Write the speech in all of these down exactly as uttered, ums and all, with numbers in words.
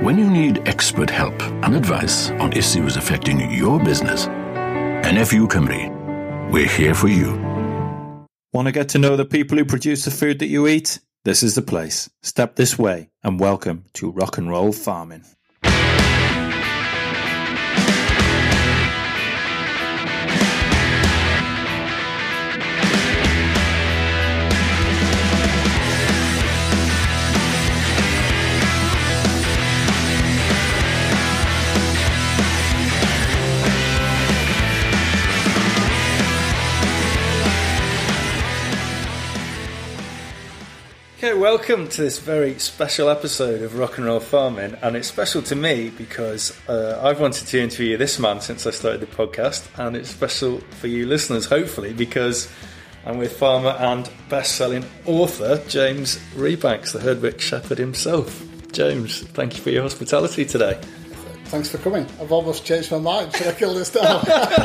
When you need expert help and advice on issues affecting your business, N F U Cymru, we're here for you. Want to get to know the people who produce the food that you eat? This is the place. Step this way and welcome to Rock and Roll Farming. Okay, welcome to this very special episode of Rock and Roll Farming, and it's special to me because uh, I've wanted to interview this man since I started the podcast, and it's special for you listeners, hopefully, because I'm with farmer and best-selling author James Rebanks, the Herdwick Shepherd himself. James, thank you for your hospitality today. Thanks for coming. I've almost changed my mind. Should I kill this down?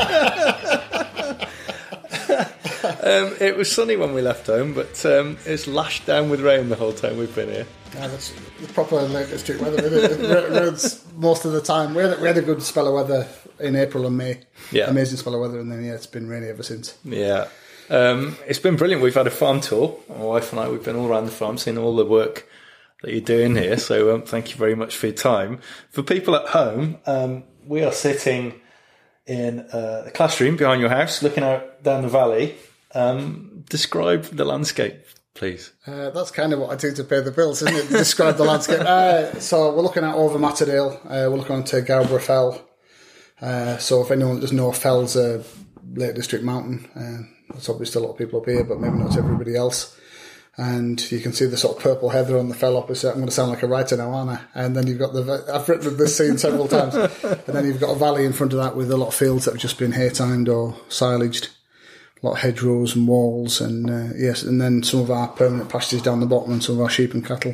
Um, it was sunny when we left home, but um, it's lashed down with rain the whole time we've been here. Yeah, that's the proper Lake District weather. It, it rains most of the time. We had, we had a good spell of weather in April and May. Yeah. Amazing spell of weather, and then, yeah, it's been rainy ever since. Yeah. Um, it's been brilliant. We've had a farm tour. My wife and I, we've been all around the farm, seeing all the work that you're doing here. So um, thank you very much for your time. For people at home, um, we are sitting in uh, the classroom behind your house, looking out down the valley. Um, describe the landscape, please. Uh, that's kind of what I do to pay the bills, isn't it? Describe the landscape. Uh, so we're looking at over Matterdale. Uh, we're looking onto Gowborough Fell. Uh, so if anyone doesn't know, Fell's a Lake District mountain. Uh, there's obviously a lot of people up here, but maybe not to everybody else. And you can see the sort of purple heather on the fell opposite. I'm going to sound like a writer now, aren't I? And then you've got the... I've written this scene several times. And then you've got a valley in front of that with a lot of fields that have just been hay-timed or silaged. A lot of hedgerows and walls, and uh, yes, and then some of our permanent pastures down the bottom, and some of our sheep and cattle,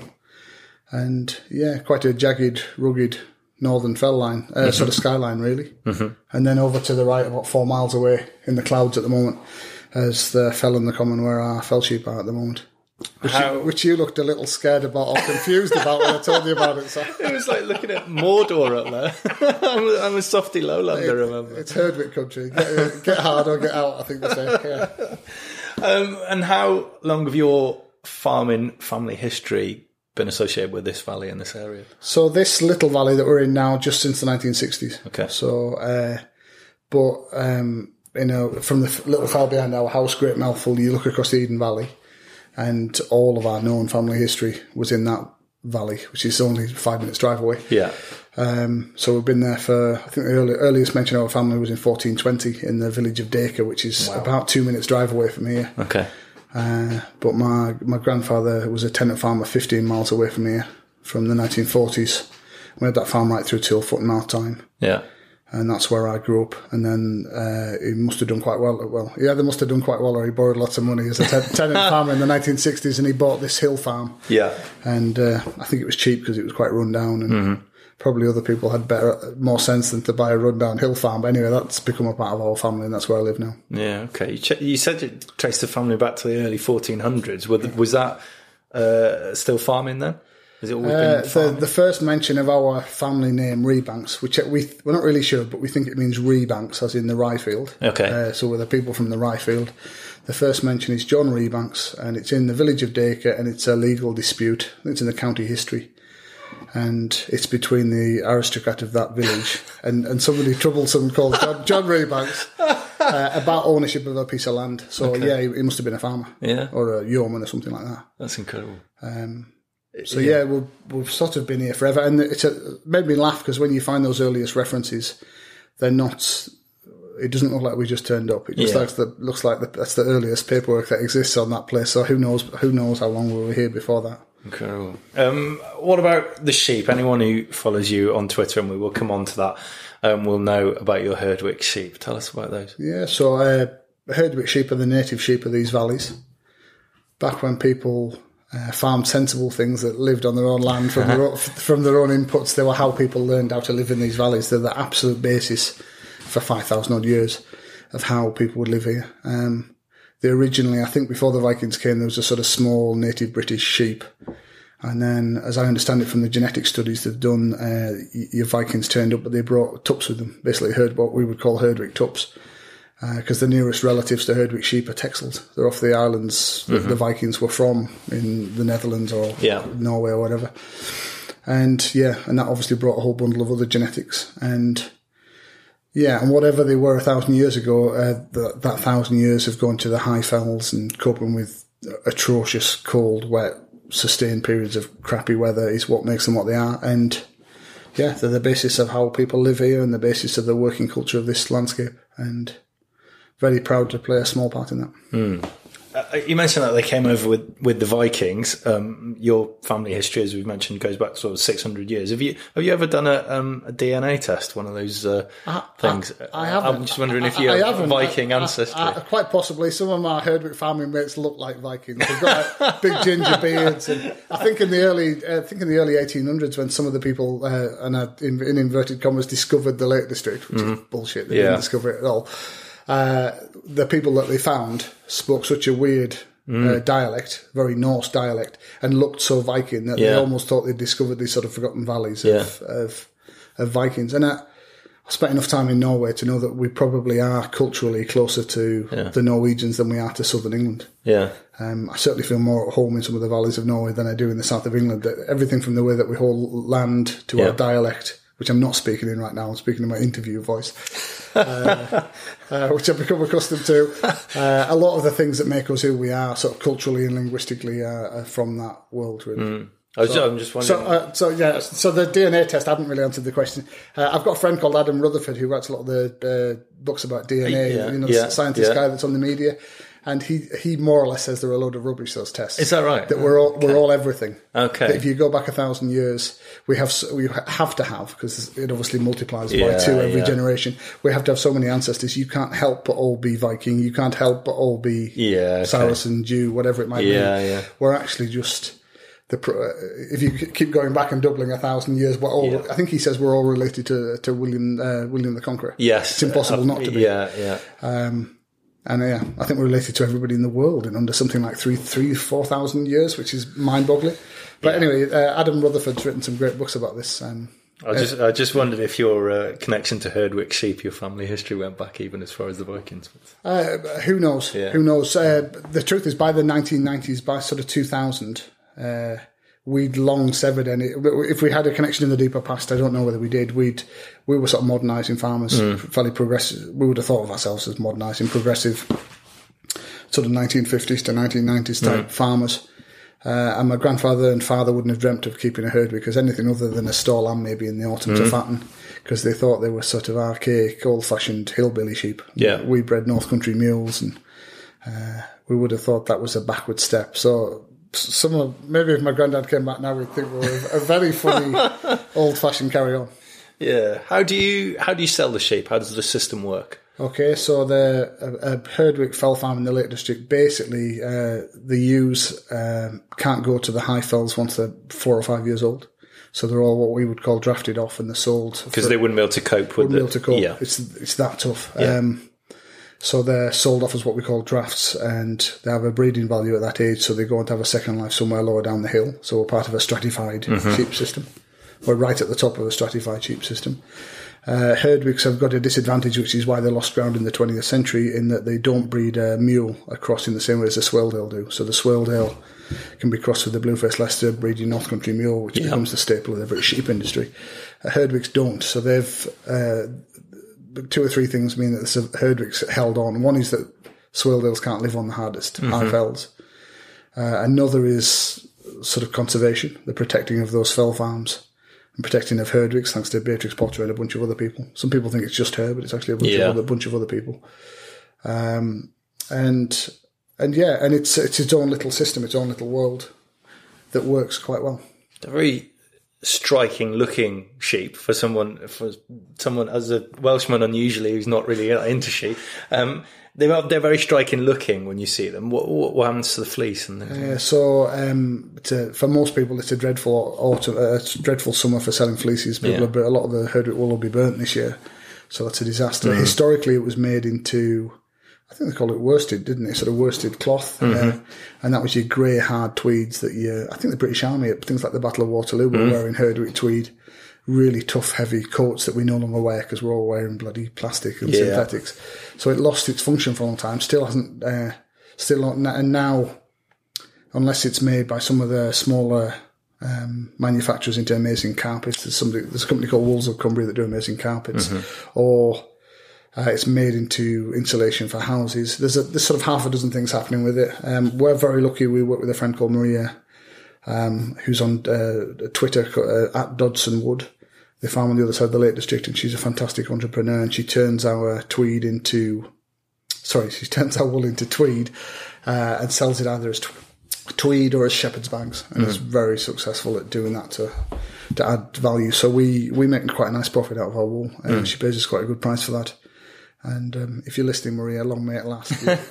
and yeah, quite a jagged, rugged northern fell line, uh, mm-hmm. sort of skyline, really. Mm-hmm. And then over to the right, about four miles away in the clouds at the moment, as the fell and the common where our fell sheep are at the moment. Which, How, you, which you looked a little scared about or confused about when I told you about it. So. It was like looking at Mordor up there. I'm, a, I'm a softy lowlander, it, remember? It's Herdwick country. Get, get hard or get out, I think they say. Yeah. Um, and how long have your farming family history been associated with this valley and this area? So this little valley that we're in now, just since the nineteen sixties. Okay. So, uh, but, um, you know, from the little fell behind our house, Great Melful, you look across the Eden Valley, and all of our known family history was in that valley, which is only five minutes drive away. Yeah. Um, so we've been there for, I think the early, earliest mention of our family was in fourteen twenty in the village of Dacre, which is wow. about two minutes drive away from here. Okay. Uh, but my my grandfather was a tenant farmer fifteen miles away from here from the nineteen forties. We had that farm right through till Foot and Mouth time. Yeah. And that's where I grew up. And then uh, he must have done quite well. Well, yeah, they must have done quite well, or he borrowed lots of money as a ten- tenant farmer in the nineteen sixties, and he bought this hill farm. Yeah. And uh, I think it was cheap because it was quite run down, and mm-hmm. probably other people had better, more sense than to buy a run-down hill farm. But anyway, that's become a part of our family, and that's where I live now. Yeah, okay. You, ch- you said you traced the family back to the early fourteen hundreds. Was, was that uh, still farming then? Has it always uh, been farming? The, the first mention of our family name, Rebanks, which we, we're not really sure, but we think it means Rebanks, as in the rye field. Okay. Uh, so we're the people from the rye field. The first mention is John Rebanks, and it's in the village of Dacre, and it's a legal dispute. It's in the county history. And it's between the aristocrat of that village and, and somebody troublesome called John, John Rebanks uh, about ownership of a piece of land. So, okay. yeah, he, he must have been a farmer. Yeah. Or a yeoman or something like that. That's incredible. Um, so, yeah, yeah we've, we've sort of been here forever. And it's a, it made me laugh because when you find those earliest references, they're not... It doesn't look like we just turned up. It just yeah. looks, the, looks like the, that's the earliest paperwork that exists on that place. So who knows who knows how long we were here before that. Incredible. Um, what about the sheep? Anyone who follows you on Twitter, and we will come on to that, um, will know about your Herdwick sheep. Tell us about those. Yeah, so uh, Herdwick sheep are the native sheep of these valleys. Back when people uh, farmed sensible things that lived on their own land from, their own, from their own inputs, they were how people learned how to live in these valleys. They're the absolute basis for five thousand odd years of how people would live here. Um, they originally, I think before the Vikings came, there was a sort of small native British sheep. And then, as I understand it from the genetic studies they've done, uh, your Vikings turned up, but they brought tups with them. Basically, herd what we would call Herdwick tups, because uh, the nearest relatives to Herdwick sheep are Texels. They're off the islands mm-hmm. that the Vikings were from in the Netherlands or yeah. Norway or whatever. And yeah, and that obviously brought a whole bundle of other genetics. And yeah, and whatever they were a thousand years ago, uh, that, that thousand years have gone to the high fells and coping with atrocious, cold, wet, sustained periods of crappy weather is what makes them what they are. And yeah, they're the basis of how people live here and the basis of the working culture of this landscape. And very proud to play a small part in that. Mm. Uh, you mentioned that they came over with, with the Vikings. Um, your family history, as we've mentioned, goes back sort of six hundred years. Have you have you ever done a, um, a D N A test, one of those uh, I, things? I, I haven't. I'm just wondering if you I, I have haven't. Viking I, ancestry. I, I, quite possibly. Some of my Herdwick family mates look like Vikings. They've got like, big ginger beards. And I think in the early, uh, I think in the early eighteen hundreds, when some of the people, uh, and I, in, in inverted commas, discovered the Lake District, which mm-hmm. is bullshit. They yeah. didn't discover it at all. Uh, the people that they found spoke such a weird mm. uh, dialect, very Norse dialect, and looked so Viking that yeah. they almost thought they'd discovered these sort of forgotten valleys yeah. of, of of Vikings. And I, I spent enough time in Norway to know that we probably are culturally closer to yeah. the Norwegians than we are to southern England. Yeah, um, I certainly feel more at home in some of the valleys of Norway than I do in the south of England. That everything from the way that we hold land to yeah. our dialect, which I'm not speaking in right now, I'm speaking in my interview voice, uh, uh, which I've become accustomed to. Uh, a lot of the things that make us who we are, sort of culturally and linguistically, are, are from that world, really. Mm. I was, so, I'm just wondering. So, uh, so, yeah, so the D N A test, I haven't really answered the question. Uh, I've got a friend called Adam Rutherford who writes a lot of the uh, books about D N A, yeah, you know, yeah, the scientist yeah. guy that's on the media. And he, he more or less says they're a load of rubbish, those tests. Is that right? That we're all, okay. we're all everything. Okay. That if you go back a thousand years, we have, we have to have, because it obviously multiplies yeah, by two every yeah. generation. We have to have so many ancestors. You can't help but all be Viking. You can't help but all be yeah, okay. Saracen, Jew, whatever it might yeah, be. Yeah. We're actually just the, if you keep going back and doubling a thousand years, we're all, yeah. I think he says we're all related to, to William, uh, William the Conqueror. Yes. It's impossible uh, not to be. Yeah, yeah. Um, And yeah, I think we're related to everybody in the world in under something like three, three, four thousand years, which is mind-boggling. But yeah. anyway, uh, Adam Rutherford's written some great books about this. Um, I just, I just wondered if your uh, connection to Herdwick sheep, your family history, went back even as far as the Vikings. Uh, who knows? Yeah. Who knows? Uh, the truth is, by the nineteen nineties, by sort of two thousand, uh, we'd long severed any. If we had a connection in the deeper past, I don't know whether we did. We'd we were sort of modernising farmers, mm. fairly progressive. We would have thought of ourselves as modernising, progressive, sort of nineteen fifties to nineteen nineties type mm. farmers. Uh, and my grandfather and father wouldn't have dreamt of keeping a herd because anything other than a store lamb maybe in the autumn mm. to fatten, because they thought they were sort of archaic, old-fashioned hillbilly sheep. Yeah, we bred North Country mules, and uh, we would have thought that was a backward step. So. Some of, maybe if my granddad came back now, we'd think we were a very funny, old-fashioned carry-on. Yeah. How do you how do you sell the sheep? How does the system work? Okay, so the uh, Herdwick fell farm in the Lake District, basically uh, the ewes um, can't go to the high fells once they're four or five years old. So they're all what we would call drafted off and they're sold. Because they wouldn't be able to cope with it. Wouldn't be able to cope. Yeah. It's, it's that tough. Yeah. Um, So they're sold off as what we call drafts, and they have a breeding value at that age, so they go on to have a second life somewhere lower down the hill. So we're part of a stratified mm-hmm. sheep system. We're right at the top of a stratified sheep system. Uh, Herdwicks have got a disadvantage, which is why they lost ground in the twentieth century, in that they don't breed a mule across in the same way as the Swaledale do. So the Swaledale can be crossed with the Blueface Leicester breeding North Country mule, which yeah. becomes the staple of the British sheep industry. Uh, Herdwicks don't, so they've... Uh, two or three things mean that the Herdwicks held on. One is that Swaledales can't live on the hardest mm-hmm. high fells. Uh, another is sort of conservation, the protecting of those fell farms and protecting of Herdwicks, thanks to Beatrix Potter and a bunch of other people. Some people think it's just her, but it's actually a bunch, yeah. of, other, bunch of other people. Um, and and yeah, and it's it's its own little system, its own little world that works quite well. They're very striking looking sheep for someone for someone as a Welshman unusually who's not really into sheep. Um, they are they're very striking looking when you see them. What what, what happens to the fleece and things? Uh, so um, to, for most people, it's a dreadful autumn, uh, it's a dreadful summer for selling fleeces. People yeah. are, a lot of the Herdwick wool will be burnt this year, so that's a disaster. Mm. Historically, it was made into, I I think they call it worsted, didn't they? Sort of worsted cloth. Mm-hmm. Uh, and that was your grey, hard tweeds that you, I think the British Army, at things like the Battle of Waterloo, were mm-hmm. wearing Herdwick tweed. Really tough, heavy coats that we no longer wear because we're all wearing bloody plastic and yeah. synthetics. So it lost its function for a long time. Still hasn't, uh, still not, and now, unless it's made by some of the smaller um, manufacturers into amazing carpets, there's somebody, there's a company called Wolves of Cumbria that do amazing carpets, mm-hmm. or Uh, it's made into insulation for houses. There's a there's sort of half a dozen things happening with it. Um, we're very lucky. We work with a friend called Maria, um, who's on uh, Twitter uh, at Dodson Wood. They farm on the other side of the Lake District, and she's a fantastic entrepreneur. And she turns our tweed into, sorry, she turns our wool into tweed, uh, and sells it either as tw- tweed or as shepherd's bags, and mm. is very successful at doing that to to add value. So we we make quite a nice profit out of our wool, and mm. she pays us quite a good price for that. And um, if you're listening, Maria, long may it last.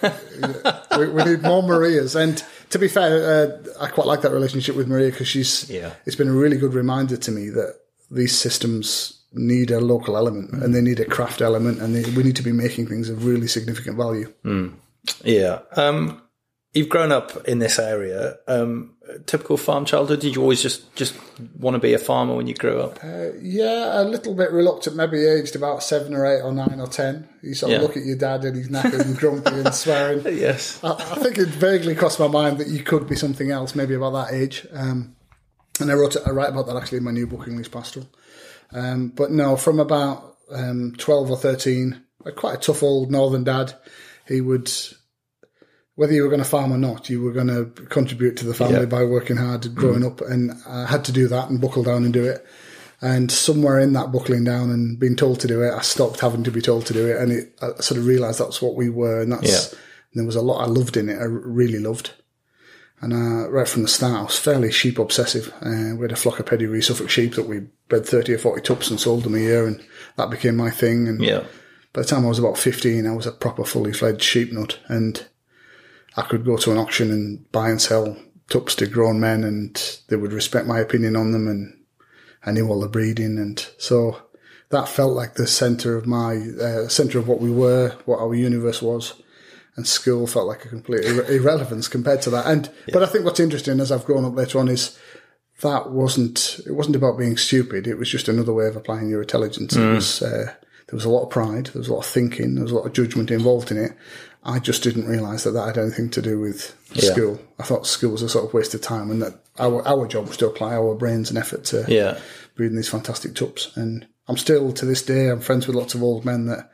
we, we need more Marias. And to be fair, uh, I quite like that relationship with Maria because she's. Yeah. It's been a really good reminder to me that these systems need a local element mm. and they need a craft element, and they, we need to be making things of really significant value. Mm. Yeah. Um, you've grown up in this area. Um, typical farm childhood? Did you always just, just want to be a farmer when you grew up? Uh, yeah, a little bit reluctant, maybe aged about seven or eight or nine or ten. You sort of yeah. look at your dad and he's knackered and grumpy and swearing. Yes. I, I think it vaguely crossed my mind that you could be something else, maybe about that age. Um, and I wrote, I write about that actually in my new book, English Pastoral. Um, but no, from about um, twelve or thirteen, quite a tough old northern dad. He would... Whether you were going to farm or not, you were going to contribute to the family yeah. by working hard growing mm. up, and I had to do that and buckle down and do it. And somewhere in that buckling down and being told to do it, I stopped having to be told to do it, and it, I sort of realised that's what we were, and that's yeah. and there was a lot I loved in it. I really loved, and uh, right from the start, I was fairly sheep obsessive. Uh, we had a flock of pedigree Suffolk sheep that we bred thirty or forty tups and sold them a year, and that became my thing. And yeah. by the time I was about fifteen, I was a proper fully fledged sheep nut, and I could go to an auction and buy and sell tups to grown men, and they would respect my opinion on them, and I knew all the breeding. And so that felt like the centre of my, uh, centre of what we were, what our universe was. And school felt like a complete ir- irrelevance compared to that. And, yeah. but I think what's interesting as I've grown up later on is that wasn't, it wasn't about being stupid. It was just another way of applying your intelligence. Mm. It was, uh, there was a lot of pride. There was a lot of thinking. There was a lot of judgment involved in it. I just didn't realise that that had anything to do with yeah. school. I thought school was a sort of waste of time, and that our our job was to apply our brains and effort to yeah. breeding these fantastic tups. And I'm still, to this day, I'm friends with lots of old men that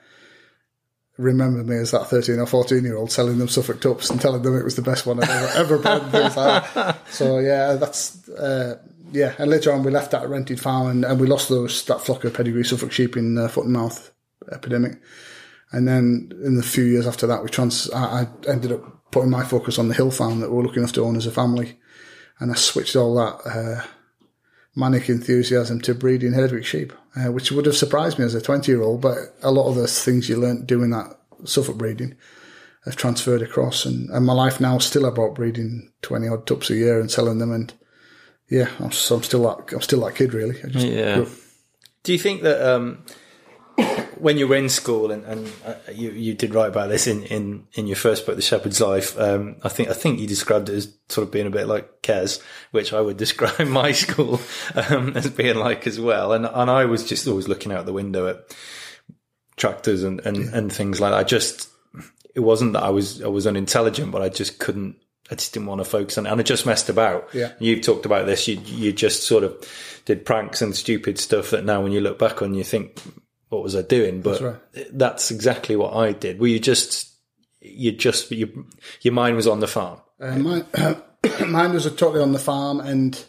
remember me as that thirteen or fourteen year old selling them Suffolk tups and telling them it was the best one I'd ever, ever bred and things like that. So yeah, that's, uh, yeah. And later on we left that rented farm, and, and we lost those, that flock of pedigree Suffolk sheep in the foot and mouth epidemic. And then in the few years after that, we trans. I, I ended up putting my focus on the hill farm that we were lucky enough to own as a family, and I switched all that uh, manic enthusiasm to breeding Herdwick sheep, uh, which would have surprised me as a twenty-year-old. But a lot of the things you learnt doing that Suffolk breeding have transferred across, and, and my life now is still about breeding twenty odd tups a year and selling them. And yeah, I'm, so I'm still that I'm still that kid really. I just yeah. Grew. Do you think that? Um when you were in school, and, and uh, you, you did write about this in, in, in your first book, The Shepherd's Life, um, I think I think you described it as sort of being a bit like Kes, which I would describe my school um, as being like as well. And and I was just always looking out the window at tractors and, and, yeah. and things like that. I just, it wasn't that I was I was unintelligent, but I just couldn't, I just didn't want to focus on it. And I just messed about. Yeah. You've talked about this. You you just sort of did pranks and stupid stuff that now when you look back on, you think, what was I doing? But that's, right. that's exactly what I did. Were you just, you just, your, your mind was on the farm? Uh, mine, mine was totally on the farm. And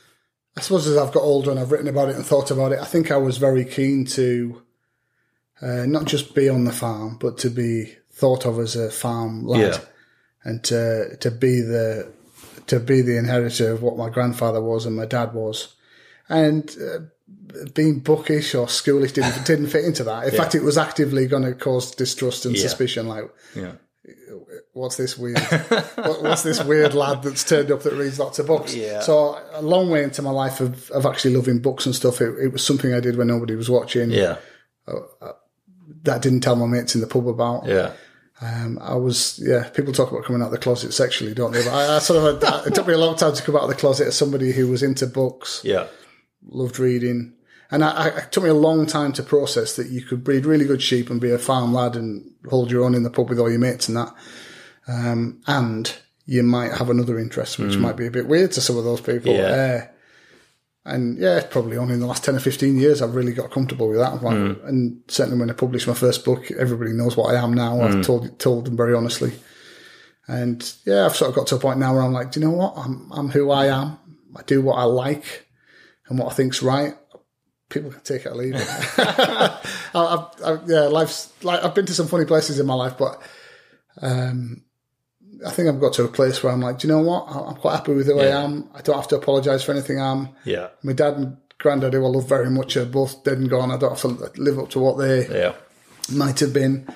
I suppose as I've got older and I've written about it and thought about it, I think I was very keen to uh, not just be on the farm, but to be thought of as a farm lad, yeah. and to to be the to be the inheritor of what my grandfather was and my dad was, and. Uh, being bookish or schoolish didn't didn't fit into that. In yeah. fact, it was actively going to cause distrust and yeah. suspicion. Like, yeah. what's this weird? what, what's this weird lad that's turned up that reads lots of books? Yeah. So a long way into my life of, of actually loving books and stuff. It, it was something I did when nobody was watching. Yeah. Uh, that I didn't tell my mates in the pub about. Yeah. Um, I was, yeah, people talk about coming out of the closet sexually, don't they? But I, I sort of, had, it took me a long time to come out of the closet as somebody who was into books, Yeah. loved reading. And I, I, it took me a long time to process that you could breed really good sheep and be a farm lad and hold your own in the pub with all your mates and that. Um, and you might have another interest, which mm. might be a bit weird to some of those people. Yeah. Uh, And yeah, probably only in the last ten or fifteen years I've really got comfortable with that. Mm. And certainly when I published my first book, everybody knows what I am now. Mm. I've told told them very honestly. And yeah, I've sort of got to a point now where I'm like, do you know what? I'm I'm who I am. I do what I like and what I think's right. People can take it or leave it. I, I, I, yeah, life's like I've been to some funny places in my life, but um, I think I've got to a place where I'm like, do you know what? I'm quite happy with who yeah. I am. I don't have to apologise for anything I'm. Yeah. My dad and granddad, who I love very much, are both dead and gone. I don't have to live up to what they yeah. might have been.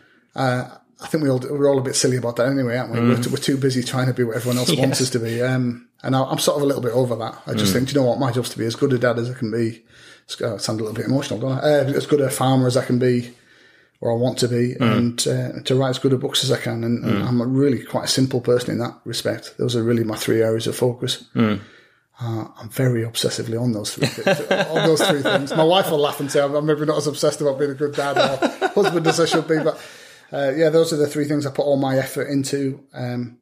Uh, I think we all, we're all a bit silly about that anyway, aren't we? Mm. We're, too, we're too busy trying to be what everyone else yeah. wants us to be. Um, and I, I'm sort of a little bit over that. I just mm. think, do you know what? My job's to be as good a dad as I can be. I sound a little bit emotional, don't I? Uh, as good a farmer as I can be, or I want to be, mm. and uh, to write as good a books as I can. And, and mm. I'm a really quite a simple person in that respect. Those are really my three areas of focus. Mm. Uh, I'm very obsessively on those three things, on those three things. My wife will laugh and say I'm maybe not as obsessed about being a good dad or husband as I should be, but uh, yeah, those are the three things I put all my effort into. Um,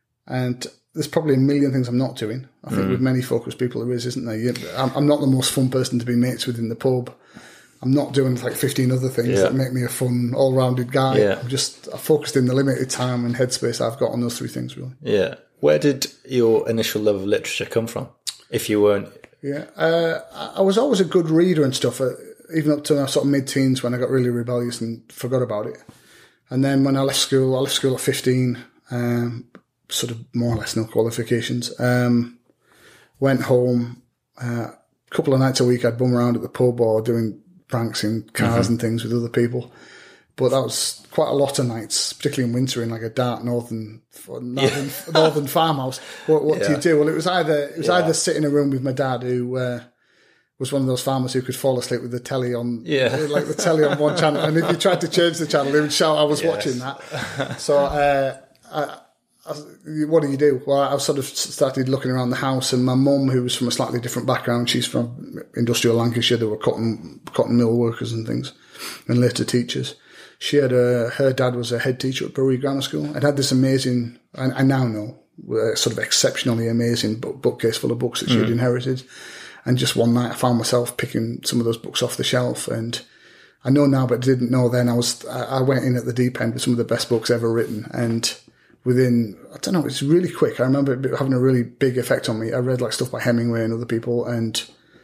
and there's probably a million things I'm not doing. I think mm. with many focused people there is, isn't there? I'm, I'm not the most fun person to be mates with in the pub. I'm not doing like fifteen other things yeah. that make me a fun, all-rounded guy. Yeah. I'm just I focused in the limited time and headspace I've got on those three things, really. Yeah. Where did your initial love of literature come from, if you weren't? Yeah. Uh, I was always a good reader and stuff, uh, even up to my sort of mid-teens when I got really rebellious and forgot about it. And then when I left school, I left school at fifteen, um, sort of more or less no qualifications. Um, went home, uh, a couple of nights a week I'd bum around at the pub or doing pranks in cars mm-hmm. and things with other people. But that was quite a lot of nights, particularly in winter in like a dark northern northern, yeah. northern farmhouse. What, what yeah. do you do? Well, it was either it was yeah. either sit in a room with my dad, who uh, was one of those farmers who could fall asleep with the telly on, yeah. like the telly on one channel, and if you tried to change the channel, he would shout, "I was yes. watching that." So, uh, I, I, what do you do? Well, I sort of started looking around the house, and my mum, who was from a slightly different background, she's from industrial Lancashire. There were cotton cotton mill workers and things, and later teachers. She had a, her dad was a head teacher at Bury Grammar School and had this amazing, I, I now know, uh, sort of exceptionally amazing book, bookcase full of books that she had mm. inherited. And just one night I found myself picking some of those books off the shelf, and I know now, but didn't know then. I was, I went in at the deep end with some of the best books ever written, and within, I don't know, it's really quick. I remember it having a really big effect on me. I read like stuff by Hemingway and other people, and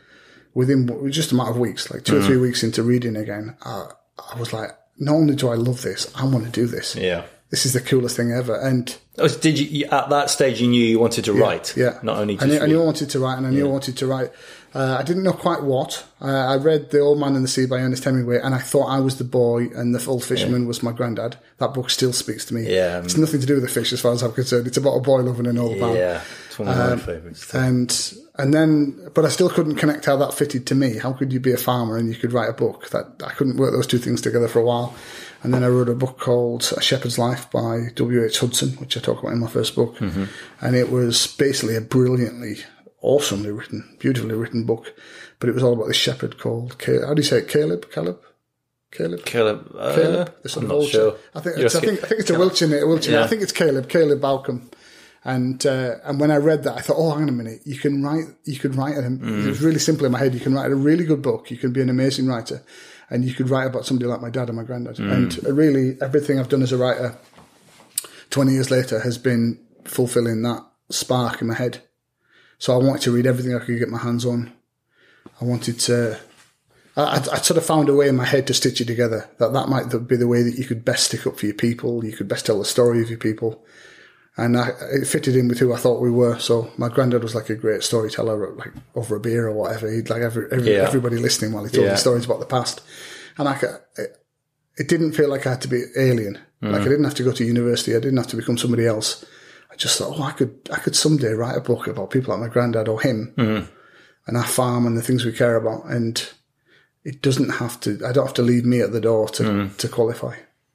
within just a matter of weeks, like two mm. or three weeks into reading again, I, I was like, not only do I love this, I want to do this. Yeah. This is the coolest thing ever. And oh, did you, at that stage, you knew you wanted to yeah, write? Yeah. Not only just I knew, read. I knew I wanted to write, and I knew yeah. I wanted to write. Uh, I didn't know quite what. Uh, I read The Old Man and the Sea by Ernest Hemingway, and I thought I was the boy and the old fisherman yeah. was my granddad. That book still speaks to me. Yeah. It's nothing to do with the fish as far as I'm concerned. It's about a boy loving an old man. Yeah. It's one of my um, favourites. And, and then, but I still couldn't connect how that fitted to me. How could you be a farmer and you could write a book? That I couldn't work those two things together for a while. And then I wrote a book called A Shepherd's Life by W H Hudson, which I talk about in my first book. Mm-hmm. And it was basically a brilliantly, awesomely written, beautifully written book. But it was all about this shepherd called, Caleb. How do you say it? Caleb? Caleb? Caleb? Caleb. Uh, Caleb? I'm not sure. I think, it's, I, think, I think it's a Wiltshire, a Wiltshire yeah. I think it's Caleb, Caleb Balcom. And uh, and when I read that, I thought, oh, hang on a minute, you can write, you could write a, mm. it was really simple in my head, you can write a really good book, you can be an amazing writer, and you could write about somebody like my dad and my granddad. Mm. And really, everything I've done as a writer twenty years later has been fulfilling that spark in my head. So I wanted to read everything I could get my hands on. I wanted to, I, I sort of found a way in my head to stitch it together, that that might be the way that you could best stick up for your people, you could best tell the story of your people. And I, it fitted in with who I thought we were. So my granddad was like a great storyteller, like over a beer or whatever. He'd like every, every yeah. everybody listening while he told yeah. the stories about the past. And I, it, it didn't feel like I had to be alien. Mm. Like I didn't have to go to university. I didn't have to become somebody else. I just thought, oh, I could, I could someday write a book about people like my granddad or him mm. and our farm and the things we care about. And it doesn't have to, I don't have to leave me at the door to, mm. to qualify.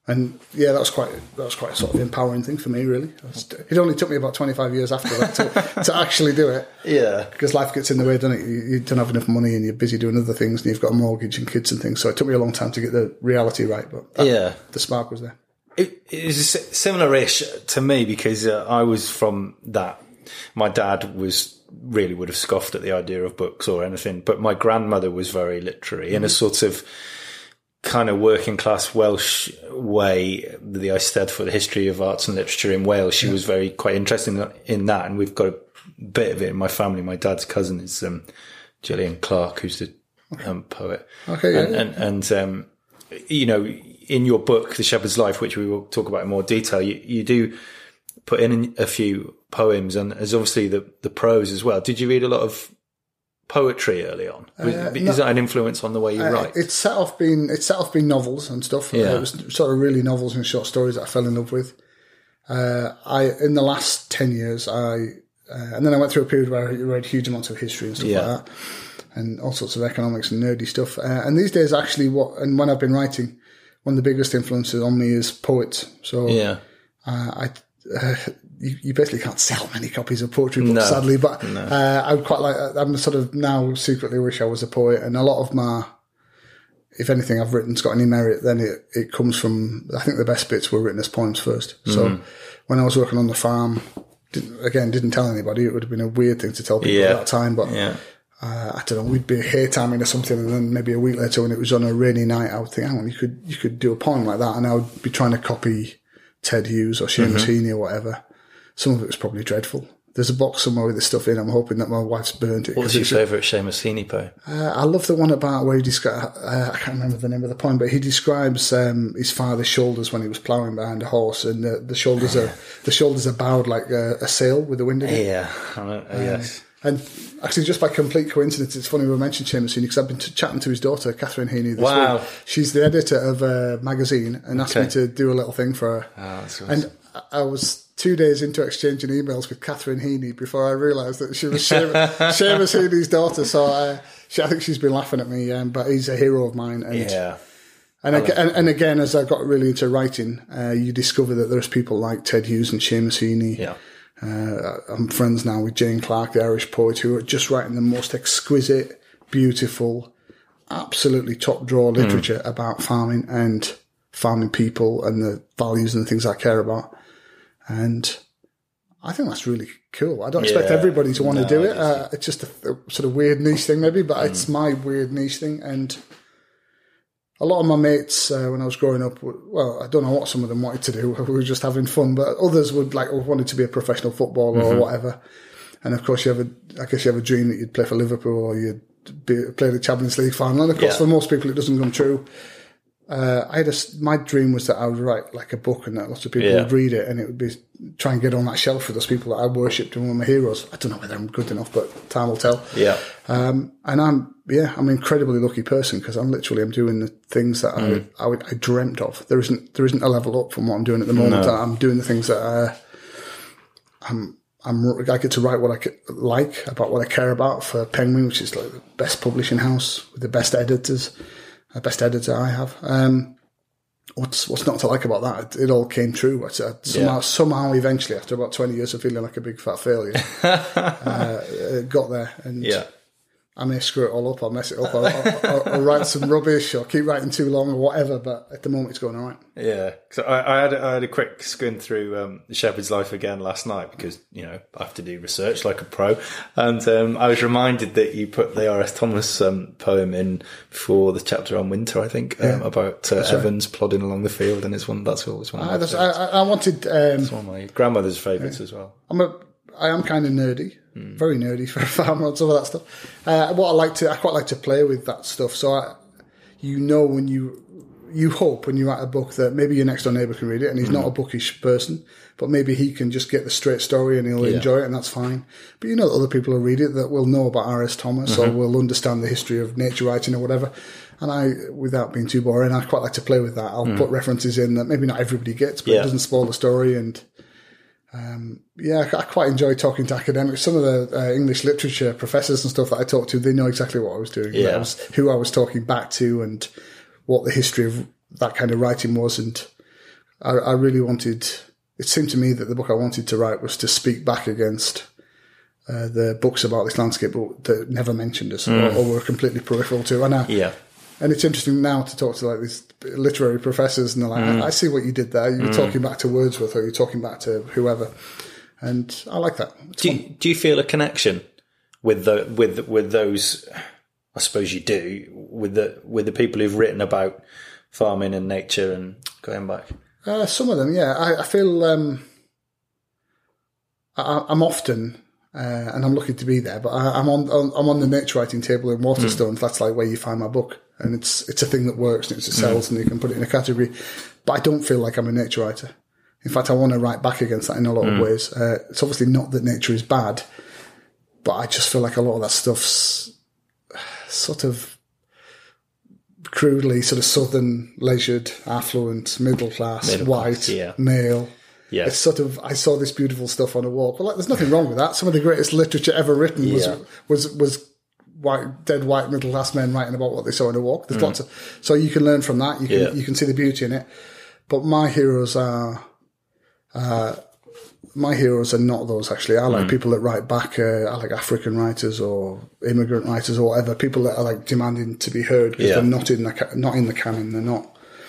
And yeah, that was quite that was quite a sort of empowering thing for me, really. It only took me about twenty-five years after that to, to actually do it. Yeah. Because life gets in the way, doesn't it? You, you don't have enough money and you're busy doing other things and you've got a mortgage and kids and things. So it took me a long time to get the reality right, but that, yeah, the spark was there. It, it was similar-ish to me because uh, I was from that. My dad was really would have scoffed at the idea of books or anything, but my grandmother was very literary mm-hmm. in a sort of kind of working class Welsh way. The Eisteddfod for the history of arts and literature in Wales. She yeah. was very quite interested in, in that, and we've got a bit of it in my family. My dad's cousin is um, Gillian Clarke, who's the okay. um, poet. Okay, yeah, and yeah. and, and um, you know, in your book, The Shepherd's Life, which we will talk about in more detail, you, you do put in a few poems, and there's obviously the the prose as well. Did you read a lot of poetry early on? Uh, is no, that an influence on the way you uh, write? It's set off being it's set off being novels and stuff. Yeah. Uh, it was sort of really novels and short stories that I fell in love with. Uh, I in the last ten years, I uh, and then I went through a period where I read huge amounts of history and stuff yeah. like that, and all sorts of economics and nerdy stuff. Uh, and these days, actually, what and when I've been writing, one of the biggest influences on me is poets. So yeah, uh, I. Uh, you, you basically can't sell many copies of poetry books, no, sadly, but no. uh, I would quite like, I'm sort of now secretly wish I was a poet, and a lot of my, if anything I've written's got any merit, then it, it comes from, I think the best bits were written as poems first. Mm-hmm. So when I was working on the farm, didn't, again, didn't tell anybody, it would have been a weird thing to tell people yeah. at that time, but yeah. uh, I don't know, we'd be hay timing or something, and then maybe a week later when it was on a rainy night, I would think, hang on, you could, you could do a poem like that, and I would be trying to copy Ted Hughes or Seamus mm-hmm. Heaney or whatever. Some of it was probably dreadful. There's a box somewhere with this stuff in. I'm hoping that my wife's burnt it. What's your favourite Seamus Heaney poem? Uh, I love the one about where he describes, uh, I can't remember the name of the poem, but he describes um, his father's shoulders when he was ploughing behind a horse, and the, the shoulders are the shoulders are bowed like a, a sail with the wind in it. Yeah, I know, uh, yes. And actually, just by complete coincidence, it's funny we mentioned Seamus Heaney because I've been t- chatting to his daughter, Catherine Heaney, this wow. week. She's the editor of a magazine and asked okay. me to do a little thing for her. Oh, that's awesome. And I was two days into exchanging emails with Catherine Heaney before I realised that she was Seamus, Seamus Heaney's daughter. So I, she, I think she's been laughing at me, um, but he's a hero of mine. And, yeah. And, ag- and, and again, as I got really into writing, uh, you discover that there's people like Ted Hughes and Seamus Heaney. Yeah. Uh, I'm friends now with Jane Clark, the Irish poet, who are just writing the most exquisite, beautiful, absolutely top drawer literature mm. about farming and farming people and the values and the things I care about. And I think that's really cool. I don't expect yeah, everybody to want no, to do it. Uh, it's just a, a sort of weird niche thing maybe, but mm. it's my weird niche thing. And a lot of my mates, uh, when I was growing up, well, I don't know what some of them wanted to do. We were just having fun, but others would like wanted to be a professional footballer mm-hmm. or whatever. And of course, you have a, I guess you have a dream that you'd play for Liverpool or you'd be, play the Champions League final. And of course, yeah. for most people, it doesn't come true. Uh, I had a, my dream was that I would write like a book and that lots of people yeah. would read it, and it would be try and get on that shelf with those people that I worshipped and were my heroes. I don't know whether I'm good enough, but time will tell. Yeah. Um, and I'm, yeah, I'm an incredibly lucky person because I'm literally, I'm doing the things that mm. I, I, would, I dreamt of. There isn't, there isn't a level up from what I'm doing at the moment. No. I'm doing the things that I, I'm, I'm, I get to write what I like about what I care about for Penguin, which is like the best publishing house with the best editors. The best editor I have. Um, what's what's not to like about that? It, it all came true. I, I somehow, yeah. somehow, eventually, after about twenty years of feeling like a big fat failure, uh, it got there. And yeah. I may screw it all up, I'll mess it up, I'll, I'll, I'll, I'll write some rubbish or keep writing too long or whatever, but at the moment it's going all right. Yeah, so I, I, had, I had a quick squint through um, The Shepherd's Life again last night because, you know, I have to do research like a pro, and um, I was reminded that you put the R S Thomas um, poem in for the chapter on winter, I think, um, yeah. about uh, Evans right. plodding along the field, and it's one, that's always one of my uh, that's, I, I wanted... Um, it's one of my grandmother's favourites yeah. as well. I'm a, I am kind of nerdy. Mm. Very nerdy for a farmer and some of that stuff. Uh, what I like to, I quite like to play with that stuff. So I, you know, when you, you hope when you write a book that maybe your next door neighbour can read it and he's mm. not a bookish person, but maybe he can just get the straight story and he'll yeah. enjoy it and that's fine. But you know that other people will read it that will know about R S Thomas mm-hmm. or will understand the history of nature writing or whatever. And I, without being too boring, I quite like to play with that. I'll mm. put references in that maybe not everybody gets, but yeah. it doesn't spoil the story. And Um, yeah, I quite enjoy talking to academics. Some of the uh, English literature professors and stuff that I talked to, they know exactly what I was doing. Yeah. That was who I was talking back to and what the history of that kind of writing was. And I, I really wanted, it seemed to me that the book I wanted to write was to speak back against uh, the books about this landscape that never mentioned us mm. or, or were completely peripheral to. And, I, yeah. and it's interesting now to talk to like these literary professors and they're like, mm. I, I see what you did there. You're mm. talking back to Wordsworth or you're talking back to whoever. And I like that. Do you, do you feel a connection with the with with those? I suppose you do with the with the people who've written about farming and nature and going back. Uh, some of them, yeah. I, I feel um, I, I'm often, uh, and I'm lucky to be there. But I, I'm on, on I'm on the nature writing table in Waterstones. Mm. That's like where you find my book, and it's it's a thing that works and it's, it sells, mm. and you can put it in a category. But I don't feel like I'm a nature writer. In fact, I want to write back against that in a lot mm. of ways. Uh, it's obviously not that nature is bad, but I just feel like a lot of that stuff's sort of crudely sort of southern, leisured, affluent, middle class, middle white, class, yeah. male. Yeah. It's sort of, I saw this beautiful stuff on a walk. Well, like, there's nothing wrong with that. Some of the greatest literature ever written was yeah. was was white, dead white middle class men writing about what they saw on a walk. There's mm. lots of, so you can learn from that. You can yeah. you can see the beauty in it. But my heroes are, uh, my heroes are not those, actually. I like mm. people that write back. Uh, I like African writers or immigrant writers or whatever. People that are like demanding to be heard because yeah. they're not in the not in the canon. They're not.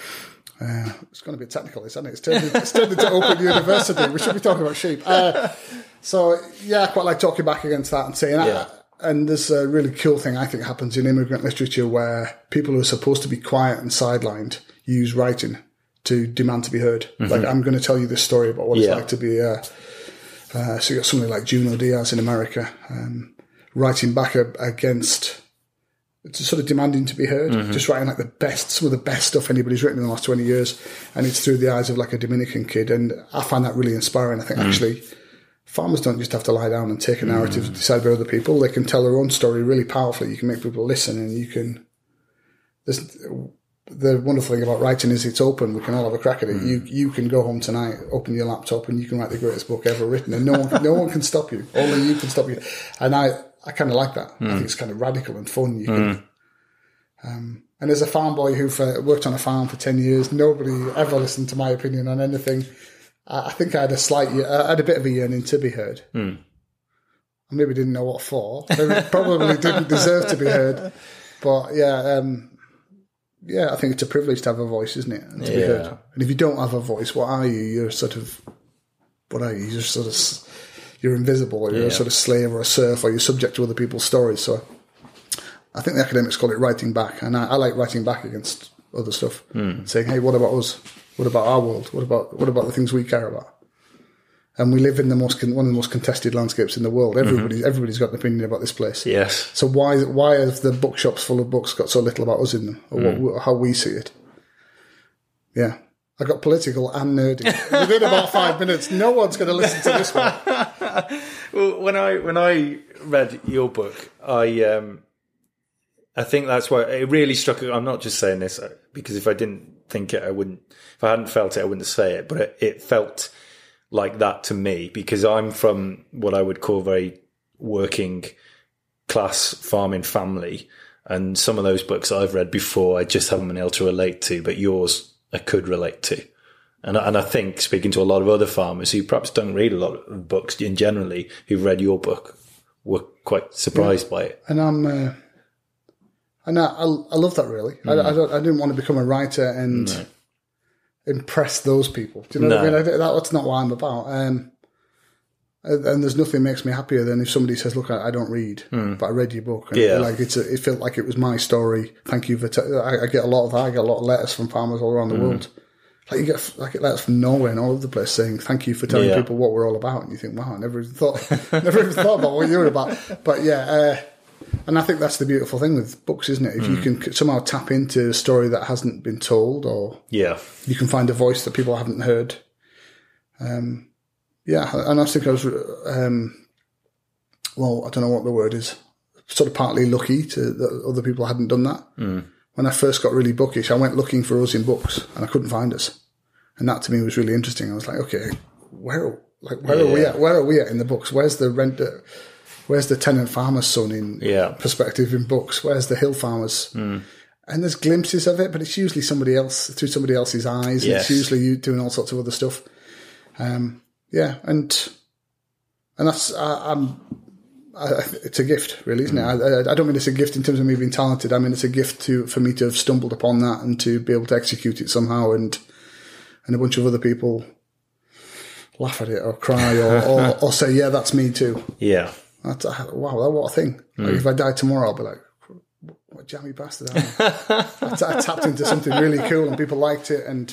Uh, it's going to be technical, isn't it? It's turned, into, it's turned into Open University. We should be talking about sheep. Uh, so yeah, I quite like talking back against that and saying. Yeah. I, and there's a really cool thing I think happens in immigrant literature where people who are supposed to be quiet and sidelined use writing to demand to be heard. Mm-hmm. Like, I'm going to tell you this story about what yeah. it's like to be, uh, uh, so you got somebody like Junot Diaz in America, um, writing back a, against, sort of demanding to be heard, mm-hmm. just writing like the best, some of the best stuff anybody's written in the last twenty years. And it's through the eyes of like a Dominican kid. And I find that really inspiring. I think mm. actually farmers don't just have to lie down and take a narrative mm. decided by other people. They can tell their own story really powerfully. You can make people listen and you can, there's, the wonderful thing about writing is it's open. We can all have a crack at it. Mm. You you can go home tonight, open your laptop, and you can write the greatest book ever written, and no one no one can stop you. Only you can stop you. And I, I kind of like that. Mm. I think it's kind of radical and fun. You can, mm. um, and as a farm boy who worked on a farm for ten years, nobody ever listened to my opinion on anything. I, I think I had a slight, I had a bit of a yearning to be heard. Mm. I maybe didn't know what for. Maybe probably didn't deserve to be heard. But yeah. Um, Yeah, I think it's a privilege to have a voice, isn't it? And to yeah. be heard. And if you don't have a voice, what are you? You're sort of, what are you? You're sort of, you're invisible, or you're yeah. a sort of slave or a serf, or you're subject to other people's stories. So I think the academics call it writing back. And I, I like writing back against other stuff. Mm. Saying, hey, what about us? What about our world? What about what about the things we care about? And we live in the most one of the most contested landscapes in the world. Everybody, mm-hmm. everybody's got an opinion about this place. Yes. So why why have the bookshops full of books got so little about us in them, or mm. what, how we see it? Yeah, I got political and nerdy within about five minutes. No one's going to listen to this one. Well, when I when I read your book, I um, I think that's why it really struck. I'm not just saying this because if I didn't think it, I wouldn't. If I hadn't felt it, I wouldn't say it. But it, it felt like that to me because I'm from what I would call very working class farming family, and some of those books I've read before I just haven't been able to relate to, but yours I could relate to. And, and I think speaking to a lot of other farmers who perhaps don't read a lot of books in generally, who've read your book, were quite surprised yeah. by it. And I'm, uh, and I, I love that really. Mm. I, I don't, I didn't want to become a writer and no. impress those people. Do you know no. what I mean? I, that, that's not what I'm about. Um, and there's nothing makes me happier than if somebody says, "Look, I, I don't read, mm. but I read your book." And yeah. like it's a, it felt like it was my story. Thank you for. T- I, I get a lot of that. I get a lot of letters from farmers all around the mm. world. Like you get, I get letters from Norway and all over the place saying, "Thank you for telling yeah. people what we're all about." And you think, "Wow, I never even thought, never even thought about what you were about." But yeah, uh, and I think that's the beautiful thing with books, isn't it? If mm. you can somehow tap into a story that hasn't been told, or yeah, you can find a voice that people haven't heard. Um. Yeah, and I think I was, um, well, I don't know what the word is, sort of partly lucky to that other people hadn't done that. Mm. When I first got really bookish, I went looking for us in books and I couldn't find us. And that to me was really interesting. I was like, okay, where, like, where yeah. are we at? Where are we at in the books? Where's the renter, where's the tenant farmer's son in yeah. perspective in books? Where's the hill farmer's? Mm. and there's glimpses of it, but it's usually somebody else, through somebody else's eyes. And Yes. It's usually you doing all sorts of other stuff. Um, yeah, and and that's I, I'm. I, it's a gift, really, isn't it? I, I don't mean it's a gift in terms of me being talented. I mean it's a gift to for me to have stumbled upon that and to be able to execute it somehow, and and a bunch of other people laugh at it or cry or, or, or say, "Yeah, that's me too." Yeah. That's a, wow, what a thing! Mm. Like if I die tomorrow, I'll be like, "What jammy bastard!" am I? I, t- I tapped into something really cool, and people liked it, and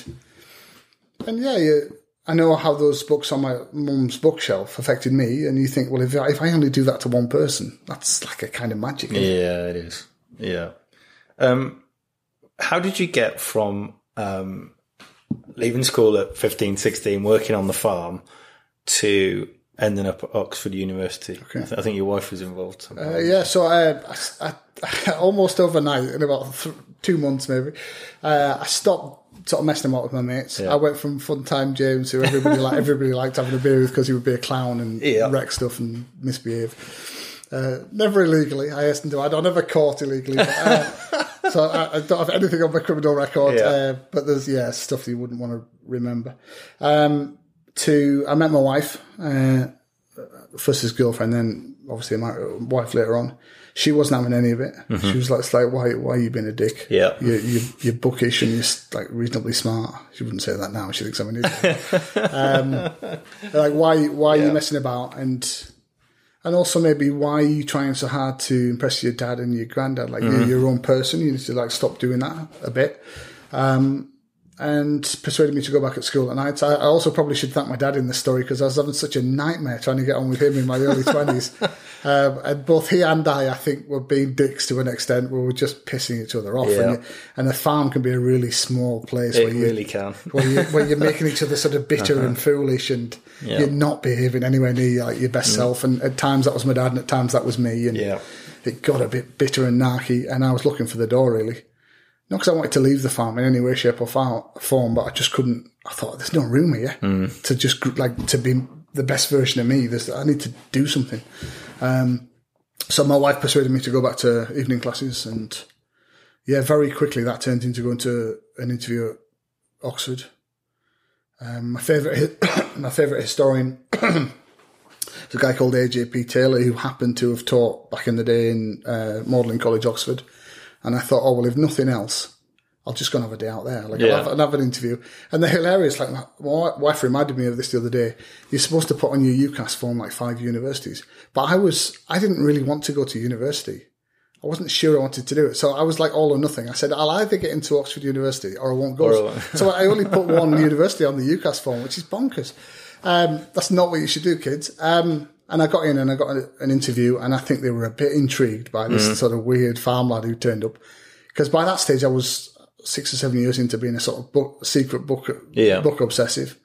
and yeah, you. I know how those books on my mum's bookshelf affected me, and you think, well, if I, if I only do that to one person, that's like a kind of magic. Isn't it? Yeah, it is. Yeah. Um, how did you get from um, leaving school at fifteen, sixteen, working on the farm, to ending up at Oxford University? Okay. I, th- I think your wife was involved. Uh, yeah, so I, I, I almost overnight, in about th- two months maybe, uh, I stopped sort of messing about with my mates. Yeah. I went from Funtime James, who everybody liked, everybody liked having a beer with because he would be a clown and yeah. wreck stuff and misbehave. Uh, never illegally. I hasten to add, I never caught illegally. But, uh, so I, I don't have anything on my criminal record. Yeah. Uh, but there's yeah stuff that you wouldn't want to remember. Um, to I met my wife, uh, first his girlfriend, then obviously my wife later on. She wasn't having any of it. Mm-hmm. She was like, it's like, why, why are you being a dick? Yeah. You, you, you're bookish and you're like reasonably smart. She wouldn't say that now. She thinks I'm an idiot. um, like, why, why are yeah. you messing about? And, and also maybe why are you trying so hard to impress your dad and your granddad? Like mm-hmm. you're your own person. You need to like stop doing that a bit. Um, and persuaded me to go back at school at night. I, I also probably should thank my dad in this story because I was having such a nightmare trying to get on with him in my early twenties. Um, and both he and I, I think, were being dicks to an extent where we were just pissing each other off. Yeah. And, you, and a farm can be a really small place. It where you, really can. where, you, where you're making each other sort of bitter uh-huh. and foolish and yeah. you're not behaving anywhere near like your best mm. self. And at times that was my dad and at times that was me. And yeah. it got a bit bitter and narky and I was looking for the door, really. Not because I wanted to leave the farm in any way, shape or form, but I just couldn't. I thought, there's no room here mm. to just like to be the best version of me. There's, I need to do something. Um, so my wife persuaded me to go back to evening classes, and yeah, very quickly that turned into going to an interview at Oxford. Um, my favourite, my favourite historian is a guy called A J P Taylor, who happened to have taught back in the day in uh, Magdalen College, Oxford. And I thought, oh, well, if nothing else, I'll just go and have a day out there. Like, yeah. I'll, have, I'll have an interview. And they're hilarious. Like, my wife reminded me of this the other day. You're supposed to put on your UCAS form like five universities. But I was, I didn't really want to go to university. I wasn't sure I wanted to do it. So I was like all or nothing. I said, I'll either get into Oxford University or I won't go. So I only put one university on the UCAS form, which is bonkers. Um, that's not what you should do, kids. Um, And I got in and I got an interview and I think they were a bit intrigued by this mm. sort of weird farm lad who turned up. Because by that stage I was six or seven years into being a sort of book, secret book yeah. book obsessive.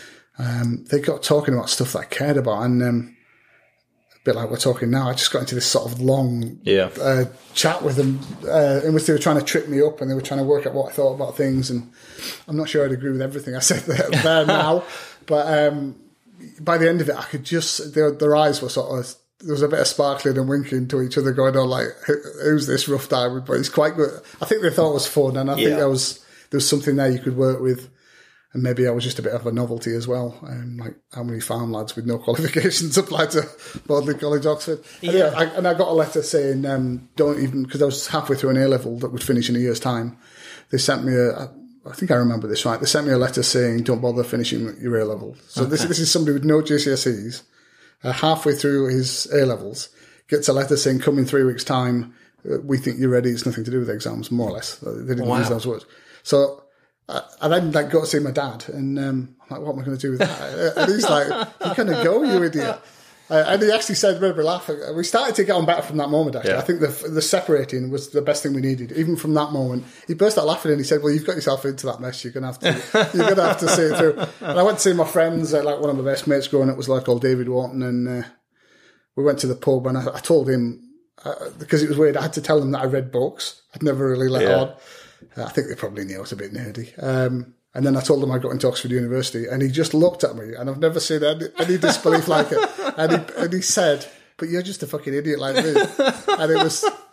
Um, they got talking about stuff that I cared about and um, a bit like we're talking now, I just got into this sort of long yeah. uh, chat with them uh, in which they were trying to trip me up and they were trying to work out what I thought about things. And I'm not sure I'd agree with everything I said there, there now, but... Um, by the end of it, I could just, their, their eyes were sort of, there was a bit of sparkling and winking to each other going on like, Who, who's this rough diamond? But it's quite good. I think they thought it was fun and I yeah. think there was, there was something there you could work with. And maybe I was just a bit of a novelty as well. Um, like how many farm lads with no qualifications applied to Magdalen College, Oxford. Yeah. And, yeah, I, and I got a letter saying, um, don't even, because I was halfway through an A-level that would finish in a year's time. They sent me a, a I think I remember this right. They sent me a letter saying, don't bother finishing your A-level. So okay. this, this is somebody with no G C S Es, uh, halfway through his A-levels, gets a letter saying, come in three weeks' time, uh, we think you're ready. It's nothing to do with exams, more or less. They didn't wow. use those words. So uh, I then like, go to see my dad, and um, I'm like, what am I going to do with that? And he's like, you're going to go, you idiot. Uh, and he actually said, made me laugh. We started to get on better from that moment, actually. Yeah. I think the the separating was the best thing we needed. Even from that moment, he burst out laughing and he said, well, you've got yourself into that mess. You're going to have to, you're going to have to see it through. And I went to see my friends, uh, like one of my best mates growing up was like called David Wharton. And uh, we went to the pub and I, I told him, uh, because it was weird, I had to tell him that I read books. I'd never really let yeah. on. Uh, I think they probably knew I was a bit nerdy. Um, And then I told him I got into Oxford University, and he just looked at me, and I've never seen any, any disbelief like it. And he, and he said, "But you're just a fucking idiot like me." And it was, and I,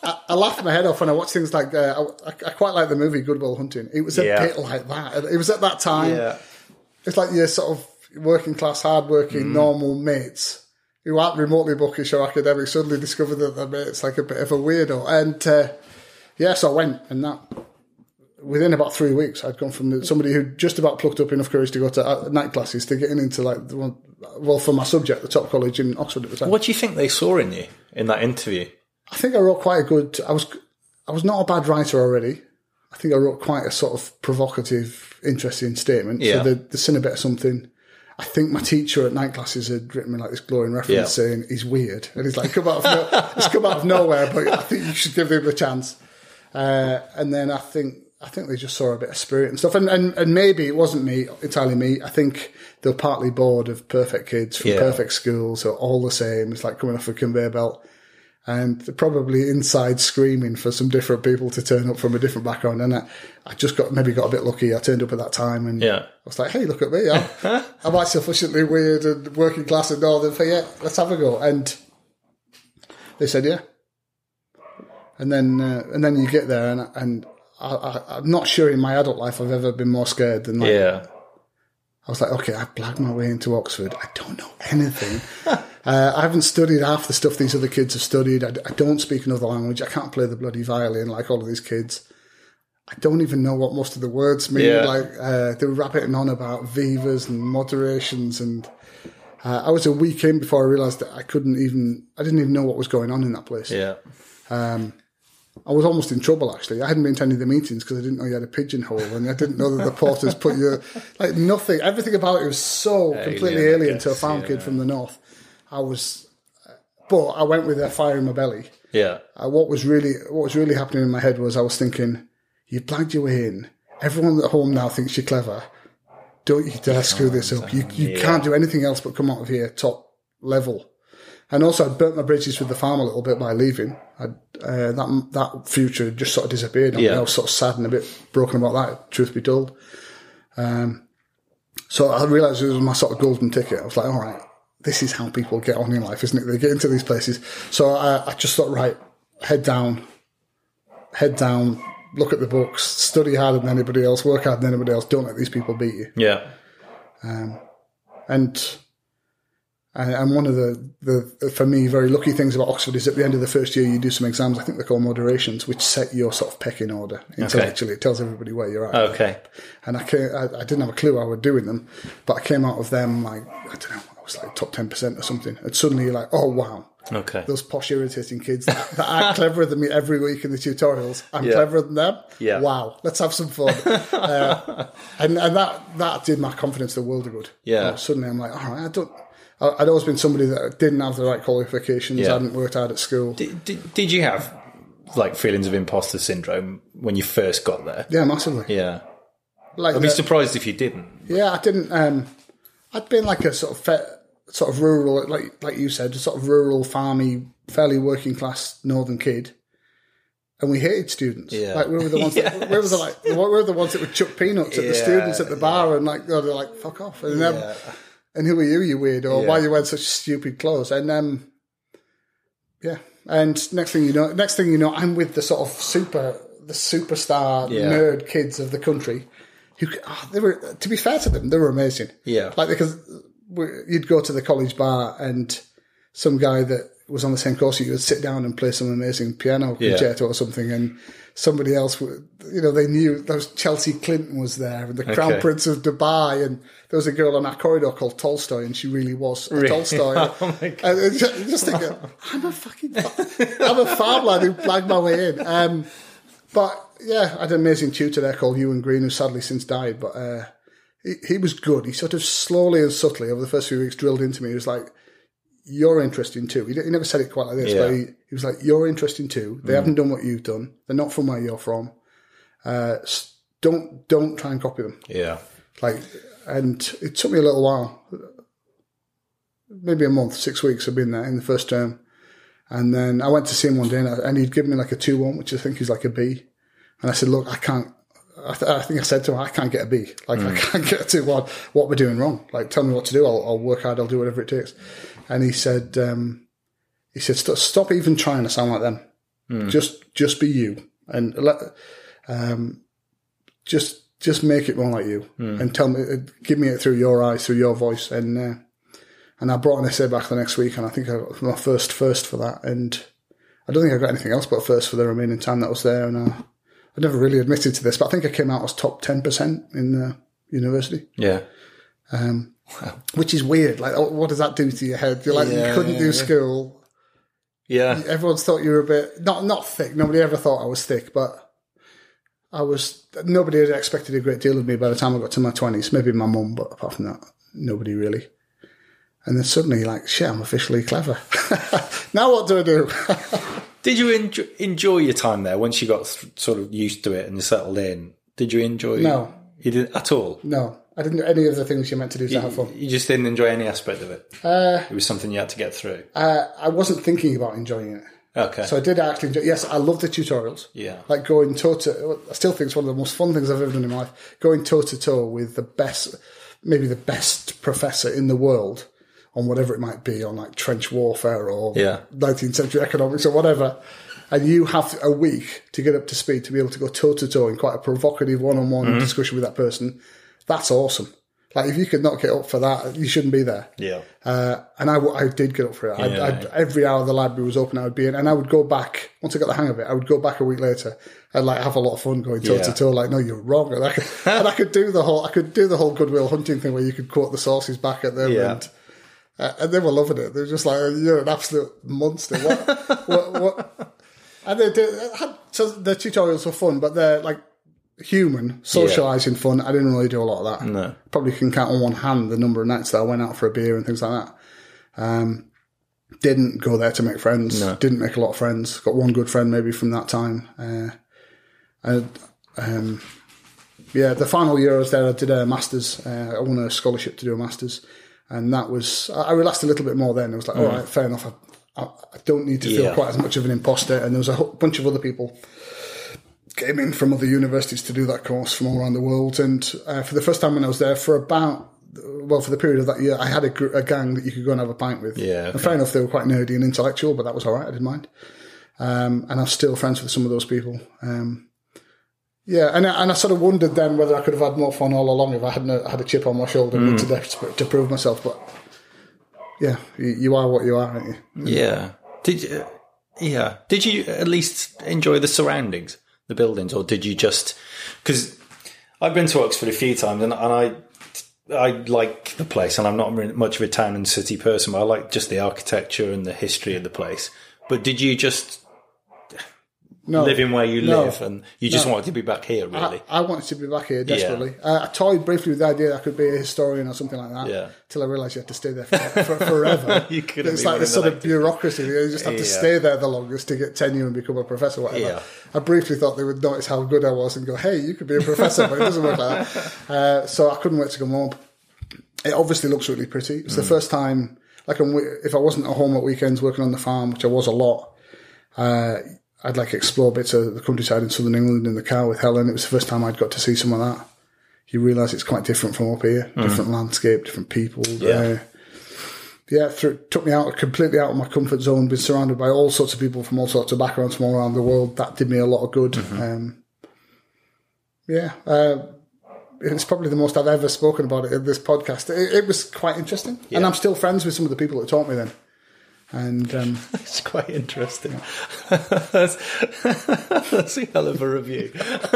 I, I laugh my head off when I watch things like, uh, I, I quite like the movie Good Will Hunting. It was a Yeah. bit like that. It was at that time. Yeah. It's like your sort of working class, hard-working, Mm. normal mates who aren't remotely bookish or academic suddenly discover that their mate's like a bit of a weirdo. And uh, yeah, so I went, and that within about three weeks, I'd gone from somebody who just about plucked up enough courage to go to uh, night classes to getting into like the one, well, for my subject, the top college in Oxford at the time. What do you think they saw in you in that interview? I think I wrote quite a good. I was I was not a bad writer already. I think I wrote quite a sort of provocative, interesting statement. Yeah. So they'd seen a bit of something. I think my teacher at night classes had written me like this glowing reference Yeah. saying he's weird, and he's like come out of no, he's come out of nowhere, but I think you should give him a chance. Uh, and then I think I think they just saw a bit of spirit and stuff, and and, and maybe it wasn't me entirely me. I think they were partly bored of perfect kids from Yeah. perfect schools, so all the same. It's like coming off a conveyor belt. And they're probably inside screaming for some different people to turn up from a different background. And I, I just got maybe got a bit lucky. I turned up at that time, and Yeah. I was like, "Hey, look at me! I'm, I'm like sufficiently weird and working class and northern for yeah, let's have a go." And they said, "Yeah." And then uh, and then you get there, and and I, I, I'm not sure in my adult life I've ever been more scared than like. Yeah. I was like, okay, I blagged my way into Oxford. I don't know anything. uh, I haven't studied half the stuff these other kids have studied. I, I don't speak another language. I can't play the bloody violin like all of these kids. I don't even know what most of the words mean. Yeah. Like uh, they were rabbiting on about vivas and moderations, and uh, I was a week in before I realised that I couldn't even. I didn't even know what was going on in that place. Yeah. Um, I was almost in trouble, actually. I hadn't been to any of the meetings because I didn't know you had a pigeonhole, and I didn't know that the porters put you... Like, nothing. Everything about it was so Alien, completely I alien guess, to a farm yeah. kid from the north. I was... But I went with a fire in my belly. Yeah. Uh, what was really what was really happening in my head was I was thinking, you blagged your way in. Everyone at home now thinks you're clever. Don't you dare screw this up. You, you Yeah. can't do anything else but come out of here top level. And also, I'd burnt my bridges with the farm a little bit by leaving. I'd, uh, that that future had just sort of disappeared. Yeah. I was sort of sad and a bit broken about that, truth be told. Um, so I realised it was my sort of golden ticket. I was like, all right, this is how people get on in life, isn't it? They get into these places. So I, I just thought, right, head down, head down, look at the books, study harder than anybody else, work harder than anybody else. Don't let these people beat you. Yeah. Um, and... And one of the, the, for me, very lucky things about Oxford is at the end of the first year, you do some exams, I think they're called moderations, which set your sort of pecking order intellectually. Okay. It tells everybody where you're at. Okay. And I, came, I, I didn't have a clue how I was doing them, but I came out of them like, I don't know, I was like top ten percent or something. And suddenly you're like, oh, wow. Okay. Those posh, irritating kids that, that are cleverer than me every week in the tutorials. I'm Yeah. cleverer than them. Yeah. Wow. Let's have some fun. uh, and and that, that did my confidence the world of good. Yeah. Uh, suddenly I'm like, all right, I don't... I'd always been somebody that didn't have the right qualifications, Yeah. hadn't worked hard at school. Did, did, did you have like feelings of imposter syndrome when you first got there? Yeah, massively. Yeah. Like I'd be the- surprised if you didn't. Yeah, I didn't. Um, I'd been like a sort of fe- sort of rural, like like you said, a sort of rural, farmy, fairly working class northern kid, and we hated students. Yeah. Like we were the ones. Yes. That, we were the like we were the ones that would chuck peanuts at the Yeah, students at the bar and like oh, they're like fuck off. And then, Yeah. and who are you, you weirdo? Yeah. Why you wearing such stupid clothes? And um, yeah. And next thing you know, next thing you know, I'm with the sort of super, the superstar Yeah. nerd kids of the country. Who oh, they were, to be fair to them, they were amazing. Yeah. Like because we, you'd go to the college bar and some guy that was on the same course, you would sit down and play some amazing piano Yeah. concerto or something, and somebody else, would, you know, they knew there was Chelsea Clinton was there, and the Crown Okay. Prince of Dubai, and there was a girl on our corridor called Tolstoy, and she really was a Really? Tolstoy. Oh my God. And and just, just thinking, I'm a fucking, I'm a farm lad who blagged my way in. Um, but yeah, I had an amazing tutor there called Ewan Green, who sadly since died, but uh, he, he was good. He sort of slowly and subtly over the first few weeks drilled into me. He was like, you're interesting too. He, he never said it quite like this, Yeah. but he, he was like, you're interesting too. They mm. haven't done what you've done. They're not from where you're from. Uh, don't don't try and copy them. Yeah. Like, and it took me a little while, maybe a month, six weeks. I've been there in the first term, and then I went to see him one day, and, I, and he'd given me like a two one, which I think is like a B. And I said, look, I can't. I, th- I think I said to him, I can't get a B. Like, mm. I can't get a two one. What we're doing wrong? Like, tell me what to do. I'll, I'll work hard. I'll do whatever it takes. And he said, um, he said, stop, stop even trying to sound like them. Mm. Just just be you, and let um, just just make it more like you, Mm. and tell me, give me it through your eyes, through your voice, and uh, and I brought an essay back the next week, and I think I got my first first for that, and I don't think I got anything else but a first for the remaining time that I was there, and I, I never really admitted to this, but I think I came out as top ten percent in the university. Yeah. Um, wow. Which is weird. Like, what does that do to your head? You're like, Yeah, you couldn't yeah, do yeah. school. Yeah. Everyone's thought you were a bit, not not thick. Nobody ever thought I was thick, but I was, nobody had expected a great deal of me by the time I got to my twenties. Maybe my mum, but apart from that, nobody really. And then suddenly, like, shit, I'm officially clever. Now what do I do? Did you enjoy, enjoy your time there once you got th- sort of used to it and settled in? Did you enjoy it? No. You didn't at all? No. I didn't do any of the things you're meant to do to You, have fun. you just didn't enjoy any aspect of it? Uh, It was something you had to get through? uh, I wasn't thinking about enjoying it. Okay. So I did actually enjoy, yes, I love the tutorials. Yeah. Like going toe to, I still think it's one of the most fun things I've ever done in my life. Going toe to toe with the best, maybe the best professor in the world on whatever it might be, on like trench warfare or Yeah. nineteenth century economics or whatever. And you have a week to get up to speed to be able to go toe to toe in quite a provocative one-on-one Mm-hmm. discussion with that person. That's awesome. Like, if you could not get up for that, you shouldn't be there. Yeah. Uh, and I, I did get up for it. I, Yeah. I, every hour the library was open, I would be in, and I would go back, once I got the hang of it, I would go back a week later and like have a lot of fun going toe Yeah. to toe, like, no, you're wrong. And I, could, and I could do the whole, I could do the whole Goodwill Hunting thing where you could quote the sources back at them, Yeah. and, uh, and they were loving it. They were just like, you're an absolute monster. What, what, what? And they did, had, so the tutorials were fun, but they're like human, socialising fun. I didn't really do a lot of that. No. Probably can count on one hand the number of nights that I went out for a beer and things like that. Um, didn't go there to make friends. No. Didn't make a lot of friends. Got one good friend maybe from that time. Uh, and, um, yeah, the final year I was there, I did a master's. Uh, I won a scholarship to do a master's. And that was, I relaxed a little bit more then. It was like, all right, fair enough. I, I, I don't need to feel Yeah. quite as much of an imposter. And there was a whole bunch of other people came in from other universities to do that course from all around the world. And uh, for the first time when I was there, for about, well, for the period of that year, I had a, gr- a gang that you could go and have a pint with. Yeah, okay. And fair enough, they were quite nerdy and intellectual, but that was all right. I didn't mind. Um, and I'm still friends with some of those people. Um, yeah, and I, and I sort of wondered then whether I could have had more fun all along if I hadn't uh, had a chip on my shoulder Mm. and to, desperate to prove myself. But yeah, you, you are what you are, aren't you? Yeah. Did you, yeah. Did you at least enjoy the surroundings, the buildings, or did you just, because I've been to Oxford a few times and, and I, I like the place, and I'm not much of a town and city person, but I like just the architecture and the history of the place. But did you just No, live in where you no, live, and you just no. wanted to be back here, really? I, I wanted to be back here desperately. Uh, I toyed briefly with the idea that I could be a historian or something like that. Yeah. Till I realised you had to stay there for, for, forever. You couldn't It's be like this sort of unelected. bureaucracy. You just have to Yeah. stay there the longest to get tenure and become a professor, whatever. Yeah. I briefly thought they would notice how good I was and go, "Hey, you could be a professor," but it doesn't work like that. Uh, so I couldn't wait to come home. It obviously looks really pretty. It's the first time, like, I'm, if I wasn't at home at weekends working on the farm, which I was a lot. Uh, I'd like explore bits of the countryside in southern England in the car with Helen. It was the first time I'd got to see some of that. You realise it's quite different from up here. Mm. Different landscape, different people. Yeah. Uh, yeah, through, took me out completely out of my comfort zone. Been surrounded by all sorts of people from all sorts of backgrounds from all around the world. That did me a lot of good. Mm-hmm. Um, yeah, uh, it's probably the most I've ever spoken about it in this podcast. It, it was quite interesting, Yeah. and I'm still friends with some of the people that taught me then. And um, It's quite interesting. that's, that's a hell of a review.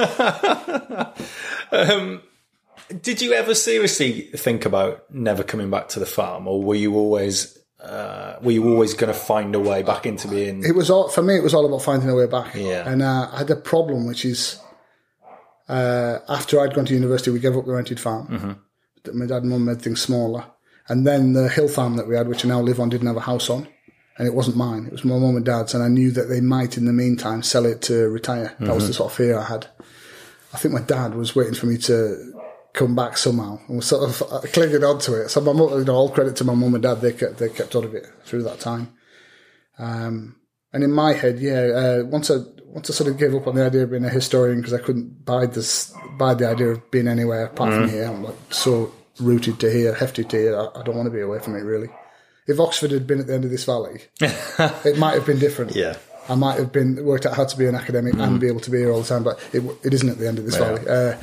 um, did you ever seriously think about never coming back to the farm, or were you always uh, were you always going to find a way back into being? it was all for me. It was all about finding a way back. Yeah. And uh, I had a problem, which is uh, after I'd gone to university, we gave up the rented farm. Mm-hmm. My dad and mum made things smaller, and then the hill farm that we had, which I now live on, didn't have a house on. And it wasn't mine. It was my mum and dad's, and I knew that they might, in the meantime, sell it to retire. That mm-hmm. was the sort of fear I had. I think my dad was waiting for me to come back somehow, and was sort of clinging on to it. So my mum, you know, all credit to my mum and dad, they kept they kept on of it through that time. Um, and in my head, yeah, uh, once I once I sort of gave up on the idea of being a historian because I couldn't buy this buy the idea of being anywhere apart mm-hmm. from here. I'm like so rooted to here, hefted to here. I, I don't want to be away from it really. If Oxford had been at the end of this valley, it might have been different. Yeah. I might have been worked out how to be an academic mm. and be able to be here all the time, but it, it isn't at the end of this yeah. valley. Uh,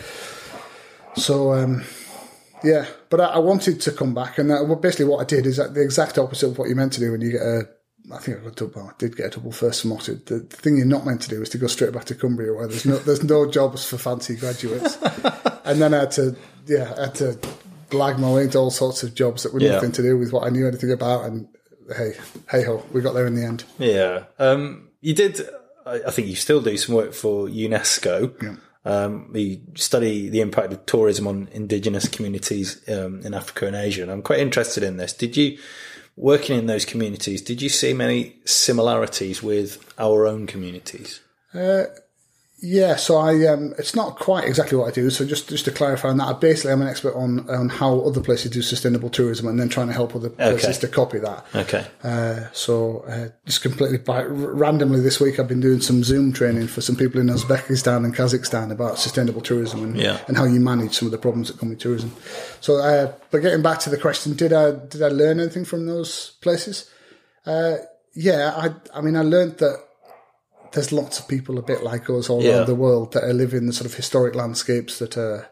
so, um, yeah, but I, I wanted to come back, and uh, basically what I did is the exact opposite of what you're meant to do when you get a. I think I got double. Well, I did get a double first moted. The, the thing you're not meant to do is to go straight back to Cumbria, where there's no there's no jobs for fancy graduates. And then I had to, yeah, I had to blag my way into all sorts of jobs that were yeah. nothing to do with what I knew anything about. And hey, hey ho, we got there in the end. Yeah, um, you did. I, I think you still do some work for UNESCO. Yeah. Um, you study the impact of tourism on indigenous communities um, in Africa and Asia, and I'm quite interested in this. Did you? Working in those communities, did you see many similarities with our own communities? Uh, yeah, so I um, it's not quite exactly what I do. So just, just to clarify on that, I basically I'm an expert on, on how other places do sustainable tourism and then trying to help other places okay. to copy that. Okay. Uh, so uh, just completely by, randomly this week I've been doing some Zoom training for some people in Uzbekistan and Kazakhstan about sustainable tourism and, yeah. and how you manage some of the problems that come with tourism. So, uh, but getting back to the question, did I did I learn anything from those places? Uh, yeah, I I mean I learned that there's lots of people a bit like us all yeah. around the world that are living the sort of historic landscapes that are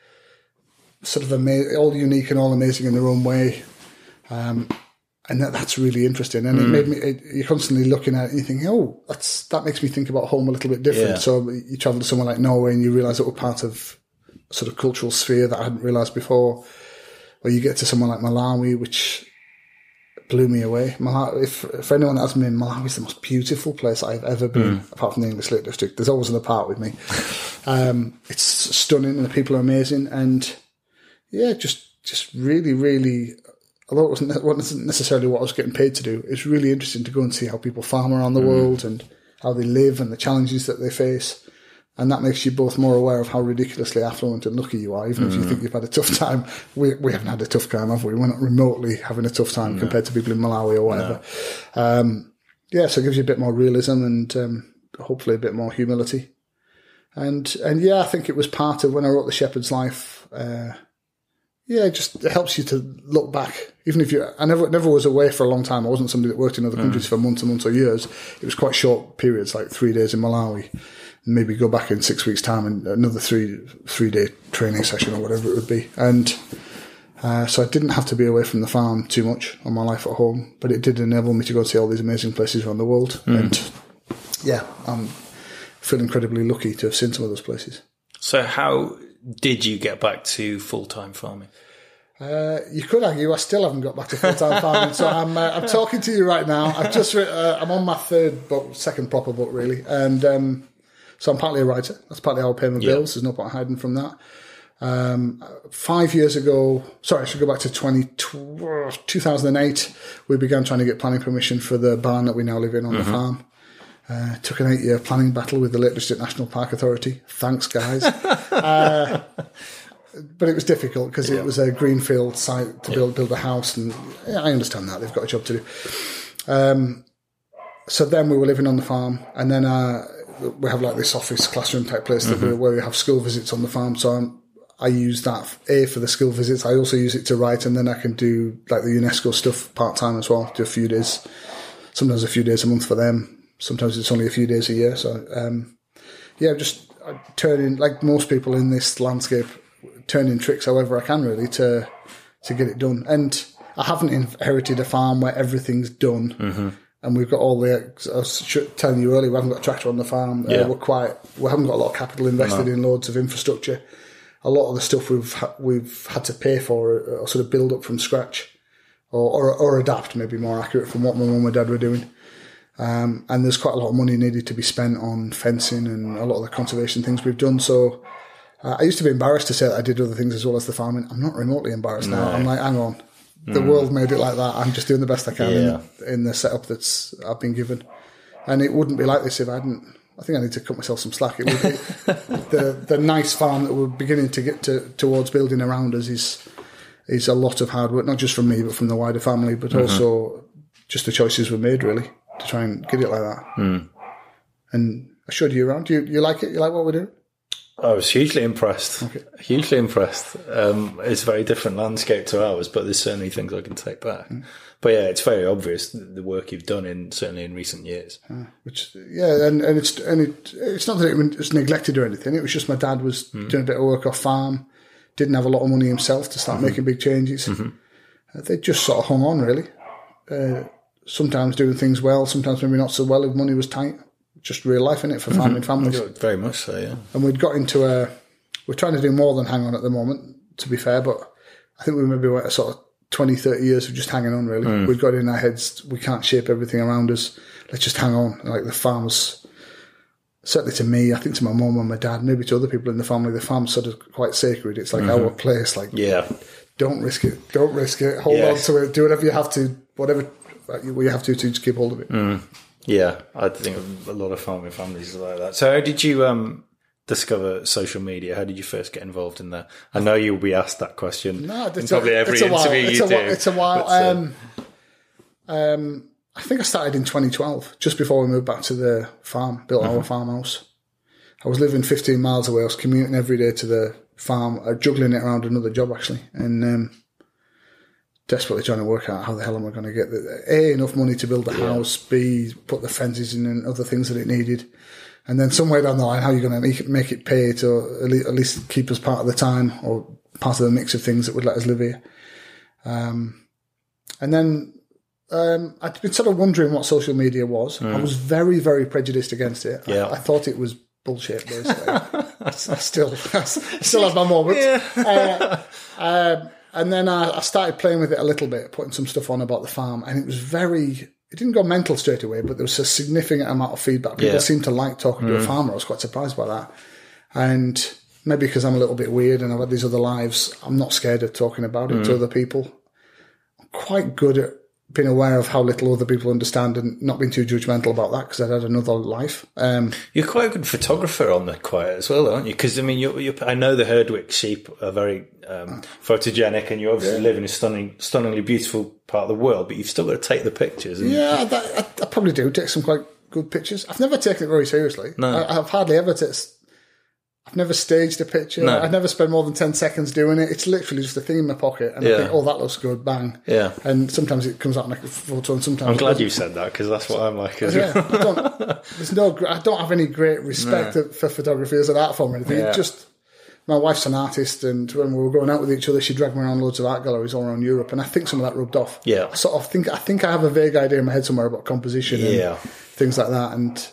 sort of ama- all unique and all amazing in their own way. Um, and that, that's really interesting. And mm. it made me, it, you're constantly looking at it and you think, oh, that's, that makes me think about home a little bit different. Yeah. So you travel to somewhere like Norway and you realise that we're part of a sort of cultural sphere that I hadn't realised before. Or you get to somewhere like Malawi, which blew me away. Malawi, if, for anyone that hasn't been, Malawi is the most beautiful place I've ever been, mm. apart from the English Lake District. There's always another part with me. Um, it's stunning and the people are amazing. And yeah, just just really, really, although it wasn't, wasn't necessarily what I was getting paid to do, it's really interesting to go and see how people farm around the mm. world and how they live and the challenges that they face. And that makes you both more aware of how ridiculously affluent and lucky you are, even mm. if you think you've had a tough time. We we haven't had a tough time, have we? We're not remotely having a tough time no. compared to people in Malawi or whatever. No. Um, yeah, so it gives you a bit more realism and um, hopefully a bit more humility. And and yeah, I think it was part of when I wrote The Shepherd's Life. Uh, yeah, it just it helps you to look back. Even if you, I never never was away for a long time. I wasn't somebody that worked in other countries mm. for months and months or years. It was quite short periods, like three days in Malawi. Maybe go back in six weeks' time and another three three day training session or whatever it would be. And uh, so I didn't have to be away from the farm too much on my life at home, but it did enable me to go and see all these amazing places around the world. Mm. And yeah, I feel incredibly lucky to have seen some of those places. So how did you get back to full-time farming? Uh, you could argue I still haven't got back to full-time farming. So I'm uh, I'm talking to you right now. I've just re- uh, I'm on my third book, second proper book really, and um, so I'm partly a writer. That's partly how I pay my yeah. bills. There's no point hiding from that. Um, five years ago, sorry, I should go back to twenty, two thousand eight. We began trying to get planning permission for the barn that we now live in on mm-hmm. the farm. Uh, took an eight-year planning battle with the Lake District National Park Authority. Thanks, guys. uh, but it was difficult because yeah. it was a greenfield site to yeah. build build a house, and yeah, I understand that they've got a job to do. Um, so then we were living on the farm, and then uh, we have like this office classroom type place mm-hmm. that we, where we have school visits on the farm. So I'm, I use that A for the school visits. I also use it to write, and then I can do like the UNESCO stuff part time as well. Do a few days, sometimes a few days a month for them. Sometimes it's only a few days a year. So, um, yeah, just turning, like most people in this landscape, turning tricks however I can really to to get it done. And I haven't inherited a farm where everything's done. Mm-hmm. And we've got all the, I was telling you earlier, we haven't got a tractor on the farm. Yeah. Uh, we're quite, we haven't got a lot of capital invested no. in loads of infrastructure. A lot of the stuff we've ha- we've had to pay for or, or sort of build up from scratch or, or, or adapt, maybe more accurate, from what my mum and dad were doing. Um, and there's quite a lot of money needed to be spent on fencing and a lot of the conservation things we've done. So uh, I used to be embarrassed to say that I did other things as well as the farming. I'm not remotely embarrassed no. now. I'm like, hang on, the mm. world made it like that. I'm just doing the best I can yeah. in, in the setup that's I've been given. And it wouldn't be like this if I hadn't. I think I need to cut myself some slack. It would be, the the nice farm that we're beginning to get to towards building around us is is a lot of hard work, not just from me but from the wider family, but mm-hmm. also just the choices we made really to try and get it like that. Mm. And I showed you around. Do you, you like it? You like what we're doing? I was hugely impressed. Okay. Hugely impressed. Um, it's a very different landscape to ours, but there's certainly things I can take back. Mm. But yeah, it's very obvious the work you've done in certainly in recent years. Uh, which yeah, and, and it's and it, it's not that it was neglected or anything. It was just my dad was mm. doing a bit of work off farm, didn't have a lot of money himself to start mm-hmm. making big changes. Mm-hmm. Uh, they just sort of hung on really. Uh, sometimes doing things well, sometimes maybe not so well if money was tight. Just real life, innit, for farming mm-hmm. families. Very much so, yeah. And we'd got into a... We're trying to do more than hang on at the moment, to be fair, but I think we maybe went a sort of twenty, thirty years of just hanging on, really. Mm. We'd got in our heads, we can't shape everything around us. Let's just hang on. Like the farm's... Certainly to me, I think to my mum and my dad, maybe to other people in the family, the farm's sort of quite sacred. It's like mm-hmm. our place. Like, yeah. Don't risk it. Don't risk it. Hold yes. on to it. Do whatever you have to, whatever you have to, to just keep hold of it. Mm. Yeah, I think a lot of farming families are like that. So how did you um, discover social media? How did you first get involved in that? I know you'll be asked that question no, in probably a, every interview you it's do. A, it's a while. But, uh, um, um, I think I started in twenty twelve, just before we moved back to the farm, built mm-hmm. our farmhouse. I was living fifteen miles away. I was commuting every day to the farm, uh, juggling it around another job, actually. And... Um, desperately trying to work out how the hell am I going to get the, A, enough money to build a yeah. house, B, put the fences in and other things that it needed. And then somewhere down the line, how are you going to make it, make it pay to at least keep us part of the time or part of the mix of things that would let us live here. Um, and then um, I'd been sort of wondering what social media was. Mm. I was very, very prejudiced against it. Yeah. I, I thought it was bullshit, basically. I, I still, I still have my moments. Yeah. Uh, um, And then I, I started playing with it a little bit, putting some stuff on about the farm, and it was very, it didn't go mental straight away, but there was a significant amount of feedback. People yeah. seemed to like talking mm. to a farmer. I was quite surprised by that. And maybe because I'm a little bit weird and I've had these other lives, I'm not scared of talking about it mm. to other people. I'm quite good at being aware of how little other people understand and not being too judgmental about that because I'd had another life. Um, you're quite a good photographer on the quiet as well, aren't you? Because, I mean, you're, you're, I know the Herdwick sheep are very um, photogenic and you obviously yeah. live in a stunning, stunningly beautiful part of the world, but you've still got to take the pictures. And yeah, that, I, I probably do take some quite good pictures. I've never taken it very seriously. No. I, I've hardly ever taken... I've never staged a picture. No. I've never spent more than ten seconds doing it. It's literally just a thing in my pocket. And yeah. I think, oh, that looks good, bang. Yeah. And sometimes it comes out like a photo and sometimes... I'm glad you said that because that's what I'm like as yeah, well. I don't, there's no, I don't have any great respect no. for photography as an art form or anything. Yeah. It just... My wife's an artist and when we were going out with each other, she dragged me around loads of art galleries all around Europe and I think some of that rubbed off. Yeah. I sort of think, I think I have a vague idea in my head somewhere about composition yeah. and things like that. And...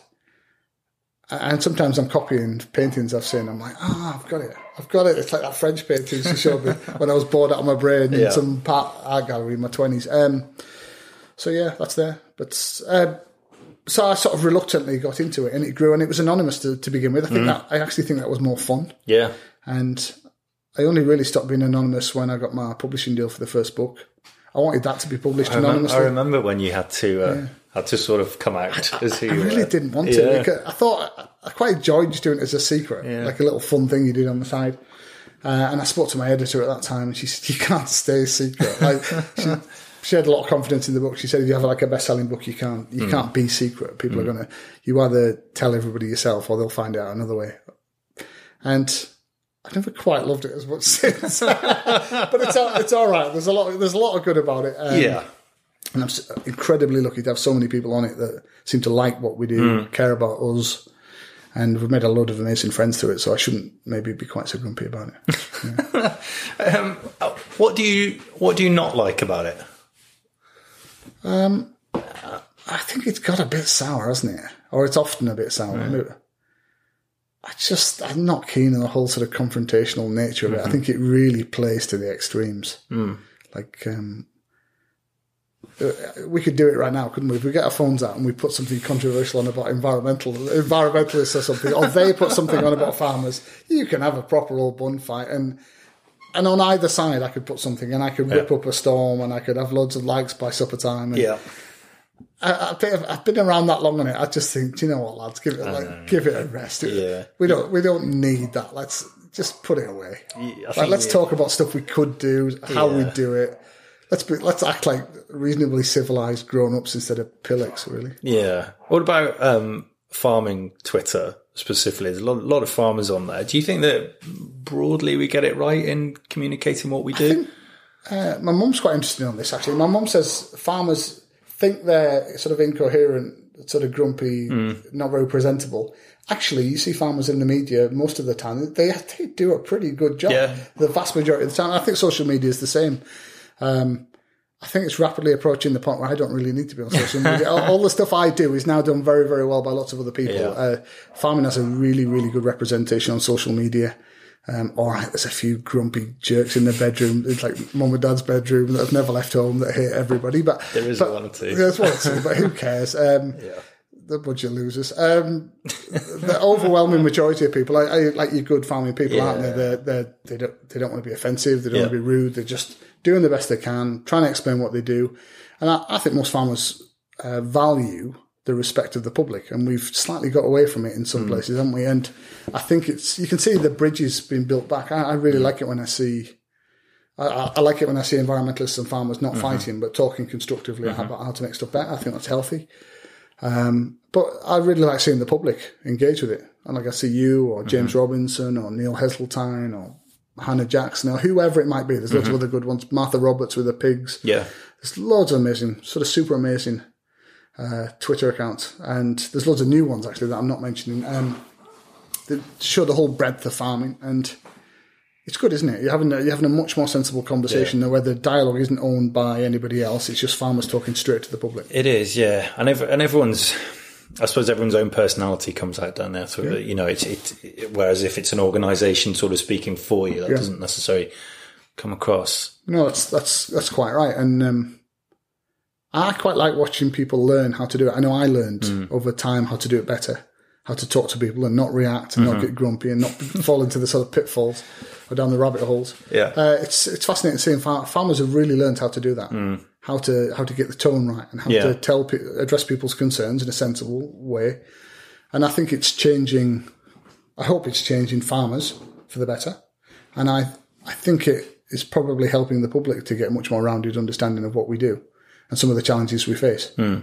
And sometimes I'm copying paintings I've seen. I'm like, ah, oh, I've got it. I've got it. It's like that French painting she showed me when I was bored out of my brain yeah. in some part art gallery in my twenties. Um, so, yeah, that's there. But uh, so I sort of reluctantly got into it and it grew and it was anonymous to, to begin with. I think mm. that I actually think that was more fun. Yeah. And I only really stopped being anonymous when I got my publishing deal for the first book. I wanted that to be published I remember, anonymously. I remember when you had to... Uh, yeah. Had to sort of come out I, as who I you really were. didn't want yeah. to. Because I thought I quite enjoyed just doing it as a secret, yeah. like a little fun thing you did on the side. Uh, and I spoke to my editor at that time, and she said, "You can't stay secret." Like she, she had a lot of confidence in the book. She said, "If you have like a best-selling book, you can't you mm. can't be secret. People mm. are gonna you either tell everybody yourself, or they'll find out another way." And I never quite loved it as much since, but it's it's all right. There's a lot there's a lot of good about it. Um, yeah. And I'm incredibly lucky to have so many people on it that seem to like what we do, mm. care about us, and we've made a load of amazing friends through it. So I shouldn't maybe be quite so grumpy about it. Yeah. um, what do you What do you not like about it? Um, I think it's got a bit sour, hasn't it? Or it's often a bit sour. Mm. I just I'm not keen on the whole sort of confrontational nature of it. Mm-hmm. I think it really plays to the extremes. Mm. Like. Um, We could do it right now, couldn't we? If we get our phones out and we put something controversial on about environmental environmentalists or something, or they put something on about farmers, you can have a proper old bun fight. And and on either side, I could put something, and I could whip yeah. up a storm, and I could have loads of likes by supper time. And yeah, I, I've, I've been around that long on it. I just think, do you know what, lads, give it like give it a rest. Yeah, we don't we don't need that. Let's just put it away. Yeah, like, let's yeah. talk about stuff we could do, how yeah. we do it. Let's be, let's act like reasonably civilized grown-ups instead of pillocks, really. Yeah. What about um, farming Twitter? specifically. There's a lot, lot of farmers on there. Do you think that broadly we get it right in communicating what we do? I think, uh, my mum's quite interested on this, actually. My mum says farmers think they're sort of incoherent, sort of grumpy, mm. not very presentable. Actually, you see farmers in the media most of the time. They, they do a pretty good job. Yeah. The vast majority of the time. I think social media is the same. Um, I think it's rapidly approaching the point where I don't really need to be on social media. all, all the stuff I do is now done very, very well by lots of other people. Yeah. Uh, farming has a really, really good representation on social media. Um, all right, there's a few grumpy jerks in the bedroom. It's like mum and dad's bedroom that have never left home that hate everybody. But there is but, one or two. There's one or two, but who cares? Um, yeah. The bunch of losers. Um, the overwhelming majority of people, I, I, like your good farming people, yeah. aren't they? They're, they're, they don't, they don't want to be offensive. They don't yeah. want to be rude. They're just doing the best they can, trying to explain what they do. And I, I think most farmers uh, value the respect of the public, and we've slightly got away from it in some mm. places, haven't we? And I think it's, you can see the bridges being built back. I, I really mm. like it when I see, I, I like it when I see environmentalists and farmers not mm-hmm. fighting, but talking constructively mm-hmm. about how to make stuff better. I think that's healthy. Um, but I really like seeing the public engage with it. And like I see you or James mm-hmm. Robinson or Neil Heseltine or Hannah Jackson or whoever it might be. There's loads mm-hmm. of other good ones. Martha Roberts with the pigs. Yeah. There's loads of amazing, sort of super amazing uh, Twitter accounts. And there's loads of new ones actually that I'm not mentioning. Um, that show the whole breadth of farming. And it's good, isn't it? You're having a, you're having a much more sensible conversation yeah. where the dialogue isn't owned by anybody else. It's just farmers talking straight to the public. It is, yeah. And every, and everyone's, I suppose everyone's own personality comes out down there. So, yeah. you know, it, it, it, whereas if it's an organisation sort of speaking for you, that yeah. doesn't necessarily come across. No, that's that's that's quite right. And um, I quite like watching people learn how to do it. I know I learned mm. over time how to do it better, how to talk to people and not react and mm-hmm. not get grumpy and not fall into the sort of pitfalls or down the rabbit holes. Yeah, uh, it's it's fascinating seeing far- farmers have really learned how to do that, mm. how to how to get the tone right and how yeah. to tell pe- address people's concerns in a sensible way. And I think it's changing. I hope it's changing farmers for the better, and I I think it is probably helping the public to get a much more rounded understanding of what we do and some of the challenges we face. Mm.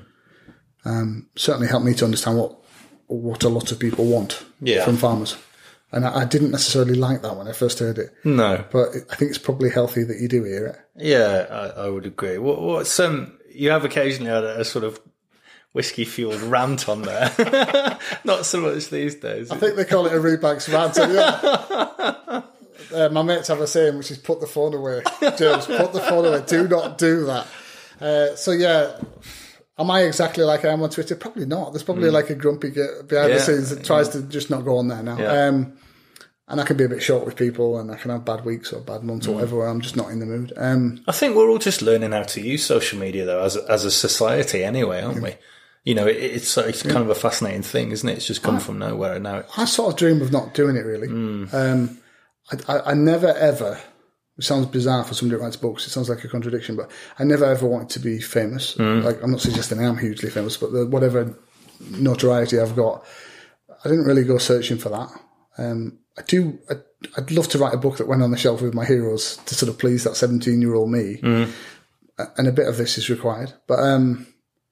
Um, certainly helped me to understand what what a lot of people want yeah. from farmers. And I, I didn't necessarily like that when I first heard it. No. But I think it's probably healthy that you do hear it. Yeah, I, I would agree. What, what's, um, you have occasionally had a, a sort of whiskey-fueled rant on there. Not so much these days. I think they call it a Rebanks rant. Yeah. uh, my mates have a saying, which is put the phone away. James, put the phone away. Do not do that. Uh, so, yeah... Am I exactly like I am on Twitter? Probably not. There's probably mm. like a grumpy behind yeah, the scenes that tries yeah. to just not go on there now. Yeah. Um, and I can be a bit short with people and I can have bad weeks or bad months mm. or whatever where I'm just not in the mood. Um, I think we're all just learning how to use social media though as a, as a society anyway, aren't yeah. we? You know, it, it's it's yeah. kind of a fascinating thing, isn't it? It's just come I, from nowhere and now it's... I sort of dream of not doing it really. Mm. Um, I, I, I never ever... It sounds bizarre for somebody that writes books. It sounds like a contradiction, but I never ever wanted to be famous. Mm. Like, I'm not suggesting I am hugely famous, but the, whatever notoriety I've got, I didn't really go searching for that. Um, I do. I, I'd love to write a book that went on the shelf with my heroes to sort of please that seventeen-year-old me, mm. and a bit of this is required. But um,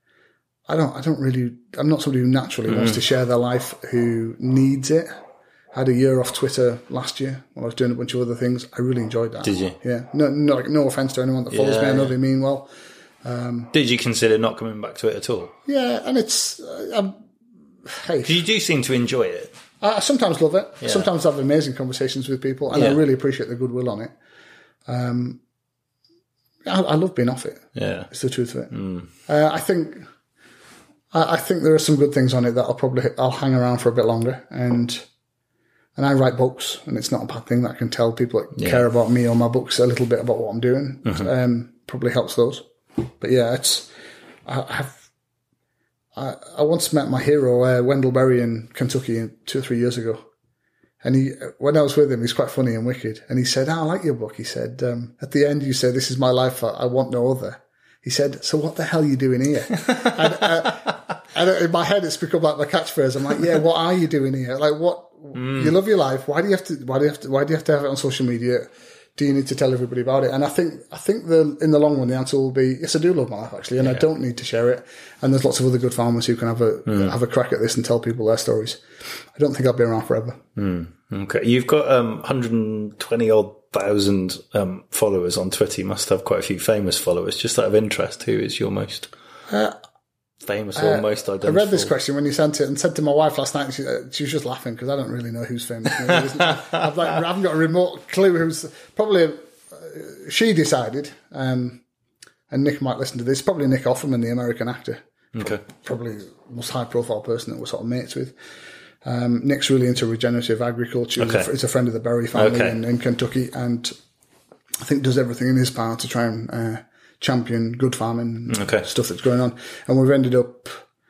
I don't. I don't really. I'm not somebody who naturally mm. wants to share their life, who needs it. I had a year off Twitter last year when I was doing a bunch of other things. I really enjoyed that. Did you? Yeah. No, no, like, no offence to anyone that follows yeah, me. I know yeah. they mean well. Um, Did you consider not coming back to it at all? Yeah, and it's... Uh, um, hey. You do seem to enjoy it. I sometimes love it. Yeah. Sometimes I have amazing conversations with people, and yeah. I really appreciate the goodwill on it. Um, I, I love being off it. Yeah. It's the truth of it. Mm. Uh, I think... I, I think there are some good things on it that I'll probably... I'll hang around for a bit longer, and... And I write books, and it's not a bad thing that I can tell people that yeah. care about me or my books a little bit about what I'm doing. Mm-hmm. Um, probably helps those. But yeah, it's, I have, I, I once met my hero, uh, Wendell Berry in Kentucky two or three years ago. And he, when I was with him, he's quite funny and wicked. And he said, oh, I like your book. He said, um, at the end, you say, this is my life. I, I want no other. He said, so what the hell are you doing here? and, uh, and in my head, it's become like my catchphrase. I'm like, yeah, what are you doing here? Like, what, mm. you love your life. Why do you have to, why do you have to, why do you have to have it on social media? do you need to tell everybody about it? And I think I think the in the long run, the answer will be yes. I do love my life actually, and yeah. I don't need to share it. And there's lots of other good farmers who can have a mm. have a crack at this and tell people their stories. I don't think I'll be around forever. Mm. Okay, you've got um, one hundred twenty odd thousand um, followers on Twitter. You must have quite a few famous followers. Just out of interest, who is your most uh, famous or uh, most identifiable? I read this question when you sent it and said to my wife last night. She, uh, she was just laughing because I don't really know who's famous. I've like, I haven't got a remote clue who's probably. Uh, she decided, um, and Nick might listen to this. Probably Nick Offerman, the American actor. Okay, probably the most high-profile person that we're sort of mates with. Um, Nick's really into regenerative agriculture. Okay. He's, a, he's a friend of the Berry family okay. in, in Kentucky, and I think does everything in his power to try and uh, champion good farming okay. stuff that's going on. And we've ended up,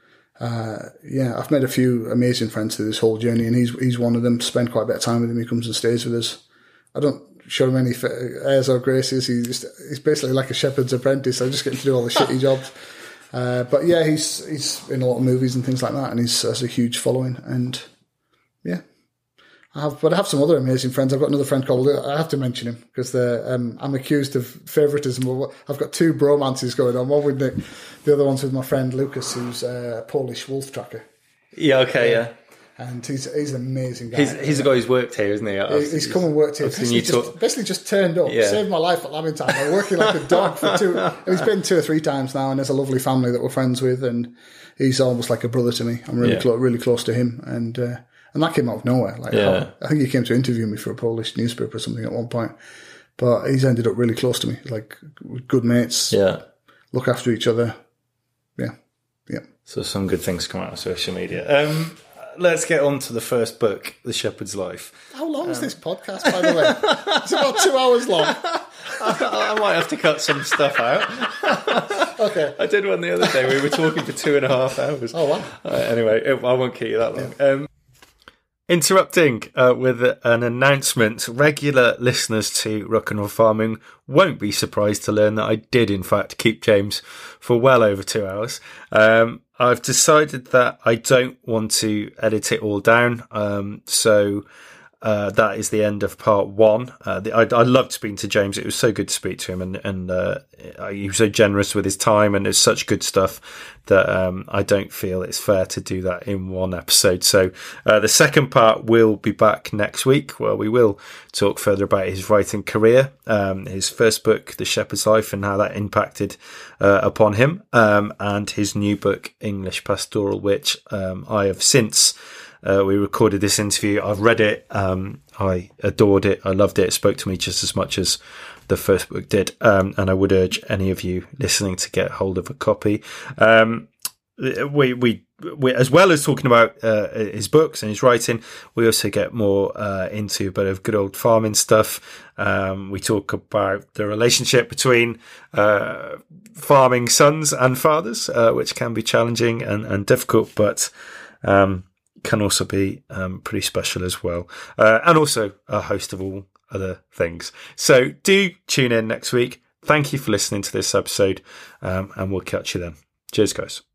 uh, yeah, I've made a few amazing friends through this whole journey, and he's he's one of them. Spend quite a bit of time with him. He comes and stays with us. I don't show him any airs or graces. He's he's basically like a shepherd's apprentice. I just get him to do all the shitty jobs. Uh, but yeah, he's he's in a lot of movies and things like that, and he's has a huge following. And yeah, I have. But I have some other amazing friends. I've got another friend called. I have to mention him because um, I'm accused of favouritism. I've got two bromances going on. One with Nick, the other one's with my friend Lucas, who's a Polish wolf tracker. Yeah. Okay. Yeah. And he's he's an amazing guy. He's, he's the guy who's worked here, isn't he? He's, he's come and worked here. Basically just, basically just turned up, yeah. saved my life at Lamington. I'm working like a dog for two. And he's been two or three times now, and there's a lovely family that we're friends with, and he's almost like a brother to me. I'm really yeah. close, really close to him, and uh, and that came out of nowhere. Like yeah. I, I think he came to interview me for a Polish newspaper or something at one point, but he's ended up really close to me, like good mates. Yeah, look after each other. Yeah, yeah. So some good things come out of social media. Um, Let's get on to the first book, The Shepherd's Life. How long um, is this podcast, by the way? It's about two hours long. I, I might have to cut some stuff out. Okay. I did one the other day. We were talking for two and a half hours. Oh, wow. Uh, anyway, I won't keep you that long. Yeah. Um, interrupting uh, with an announcement. Regular listeners to Rock and Roll Farming won't be surprised to learn that I did, in fact, keep James for well over two hours. Um, I've decided that I don't want to edit it all down, um, so uh, that is the end of part one. Uh, the, I, I loved speaking to James. It was so good to speak to him, and, and uh, he was so generous with his time, and it's such good stuff that um, I don't feel it's fair to do that in one episode. So uh, the second part will be back next week, where we will talk further about his writing career, um, his first book, The Shepherd's Life, and how that impacted uh, upon him, um, and his new book, English Pastoral, which um, I have since uh, we recorded this interview. I've read it. Um, I adored it. I loved it. It spoke to me just as much as the first book did. Um, and I would urge any of you listening to get hold of a copy. Um, we, we, we, as well as talking about uh, his books and his writing, we also get more uh, into a bit of good old farming stuff. Um, we talk about the relationship between uh, farming sons and fathers, uh, which can be challenging and, and difficult, but um, can also be um, pretty special as well. Uh, and also a host of all other things. So do tune in next week. Thank you for listening to this episode, um, and we'll catch you then. Cheers, guys.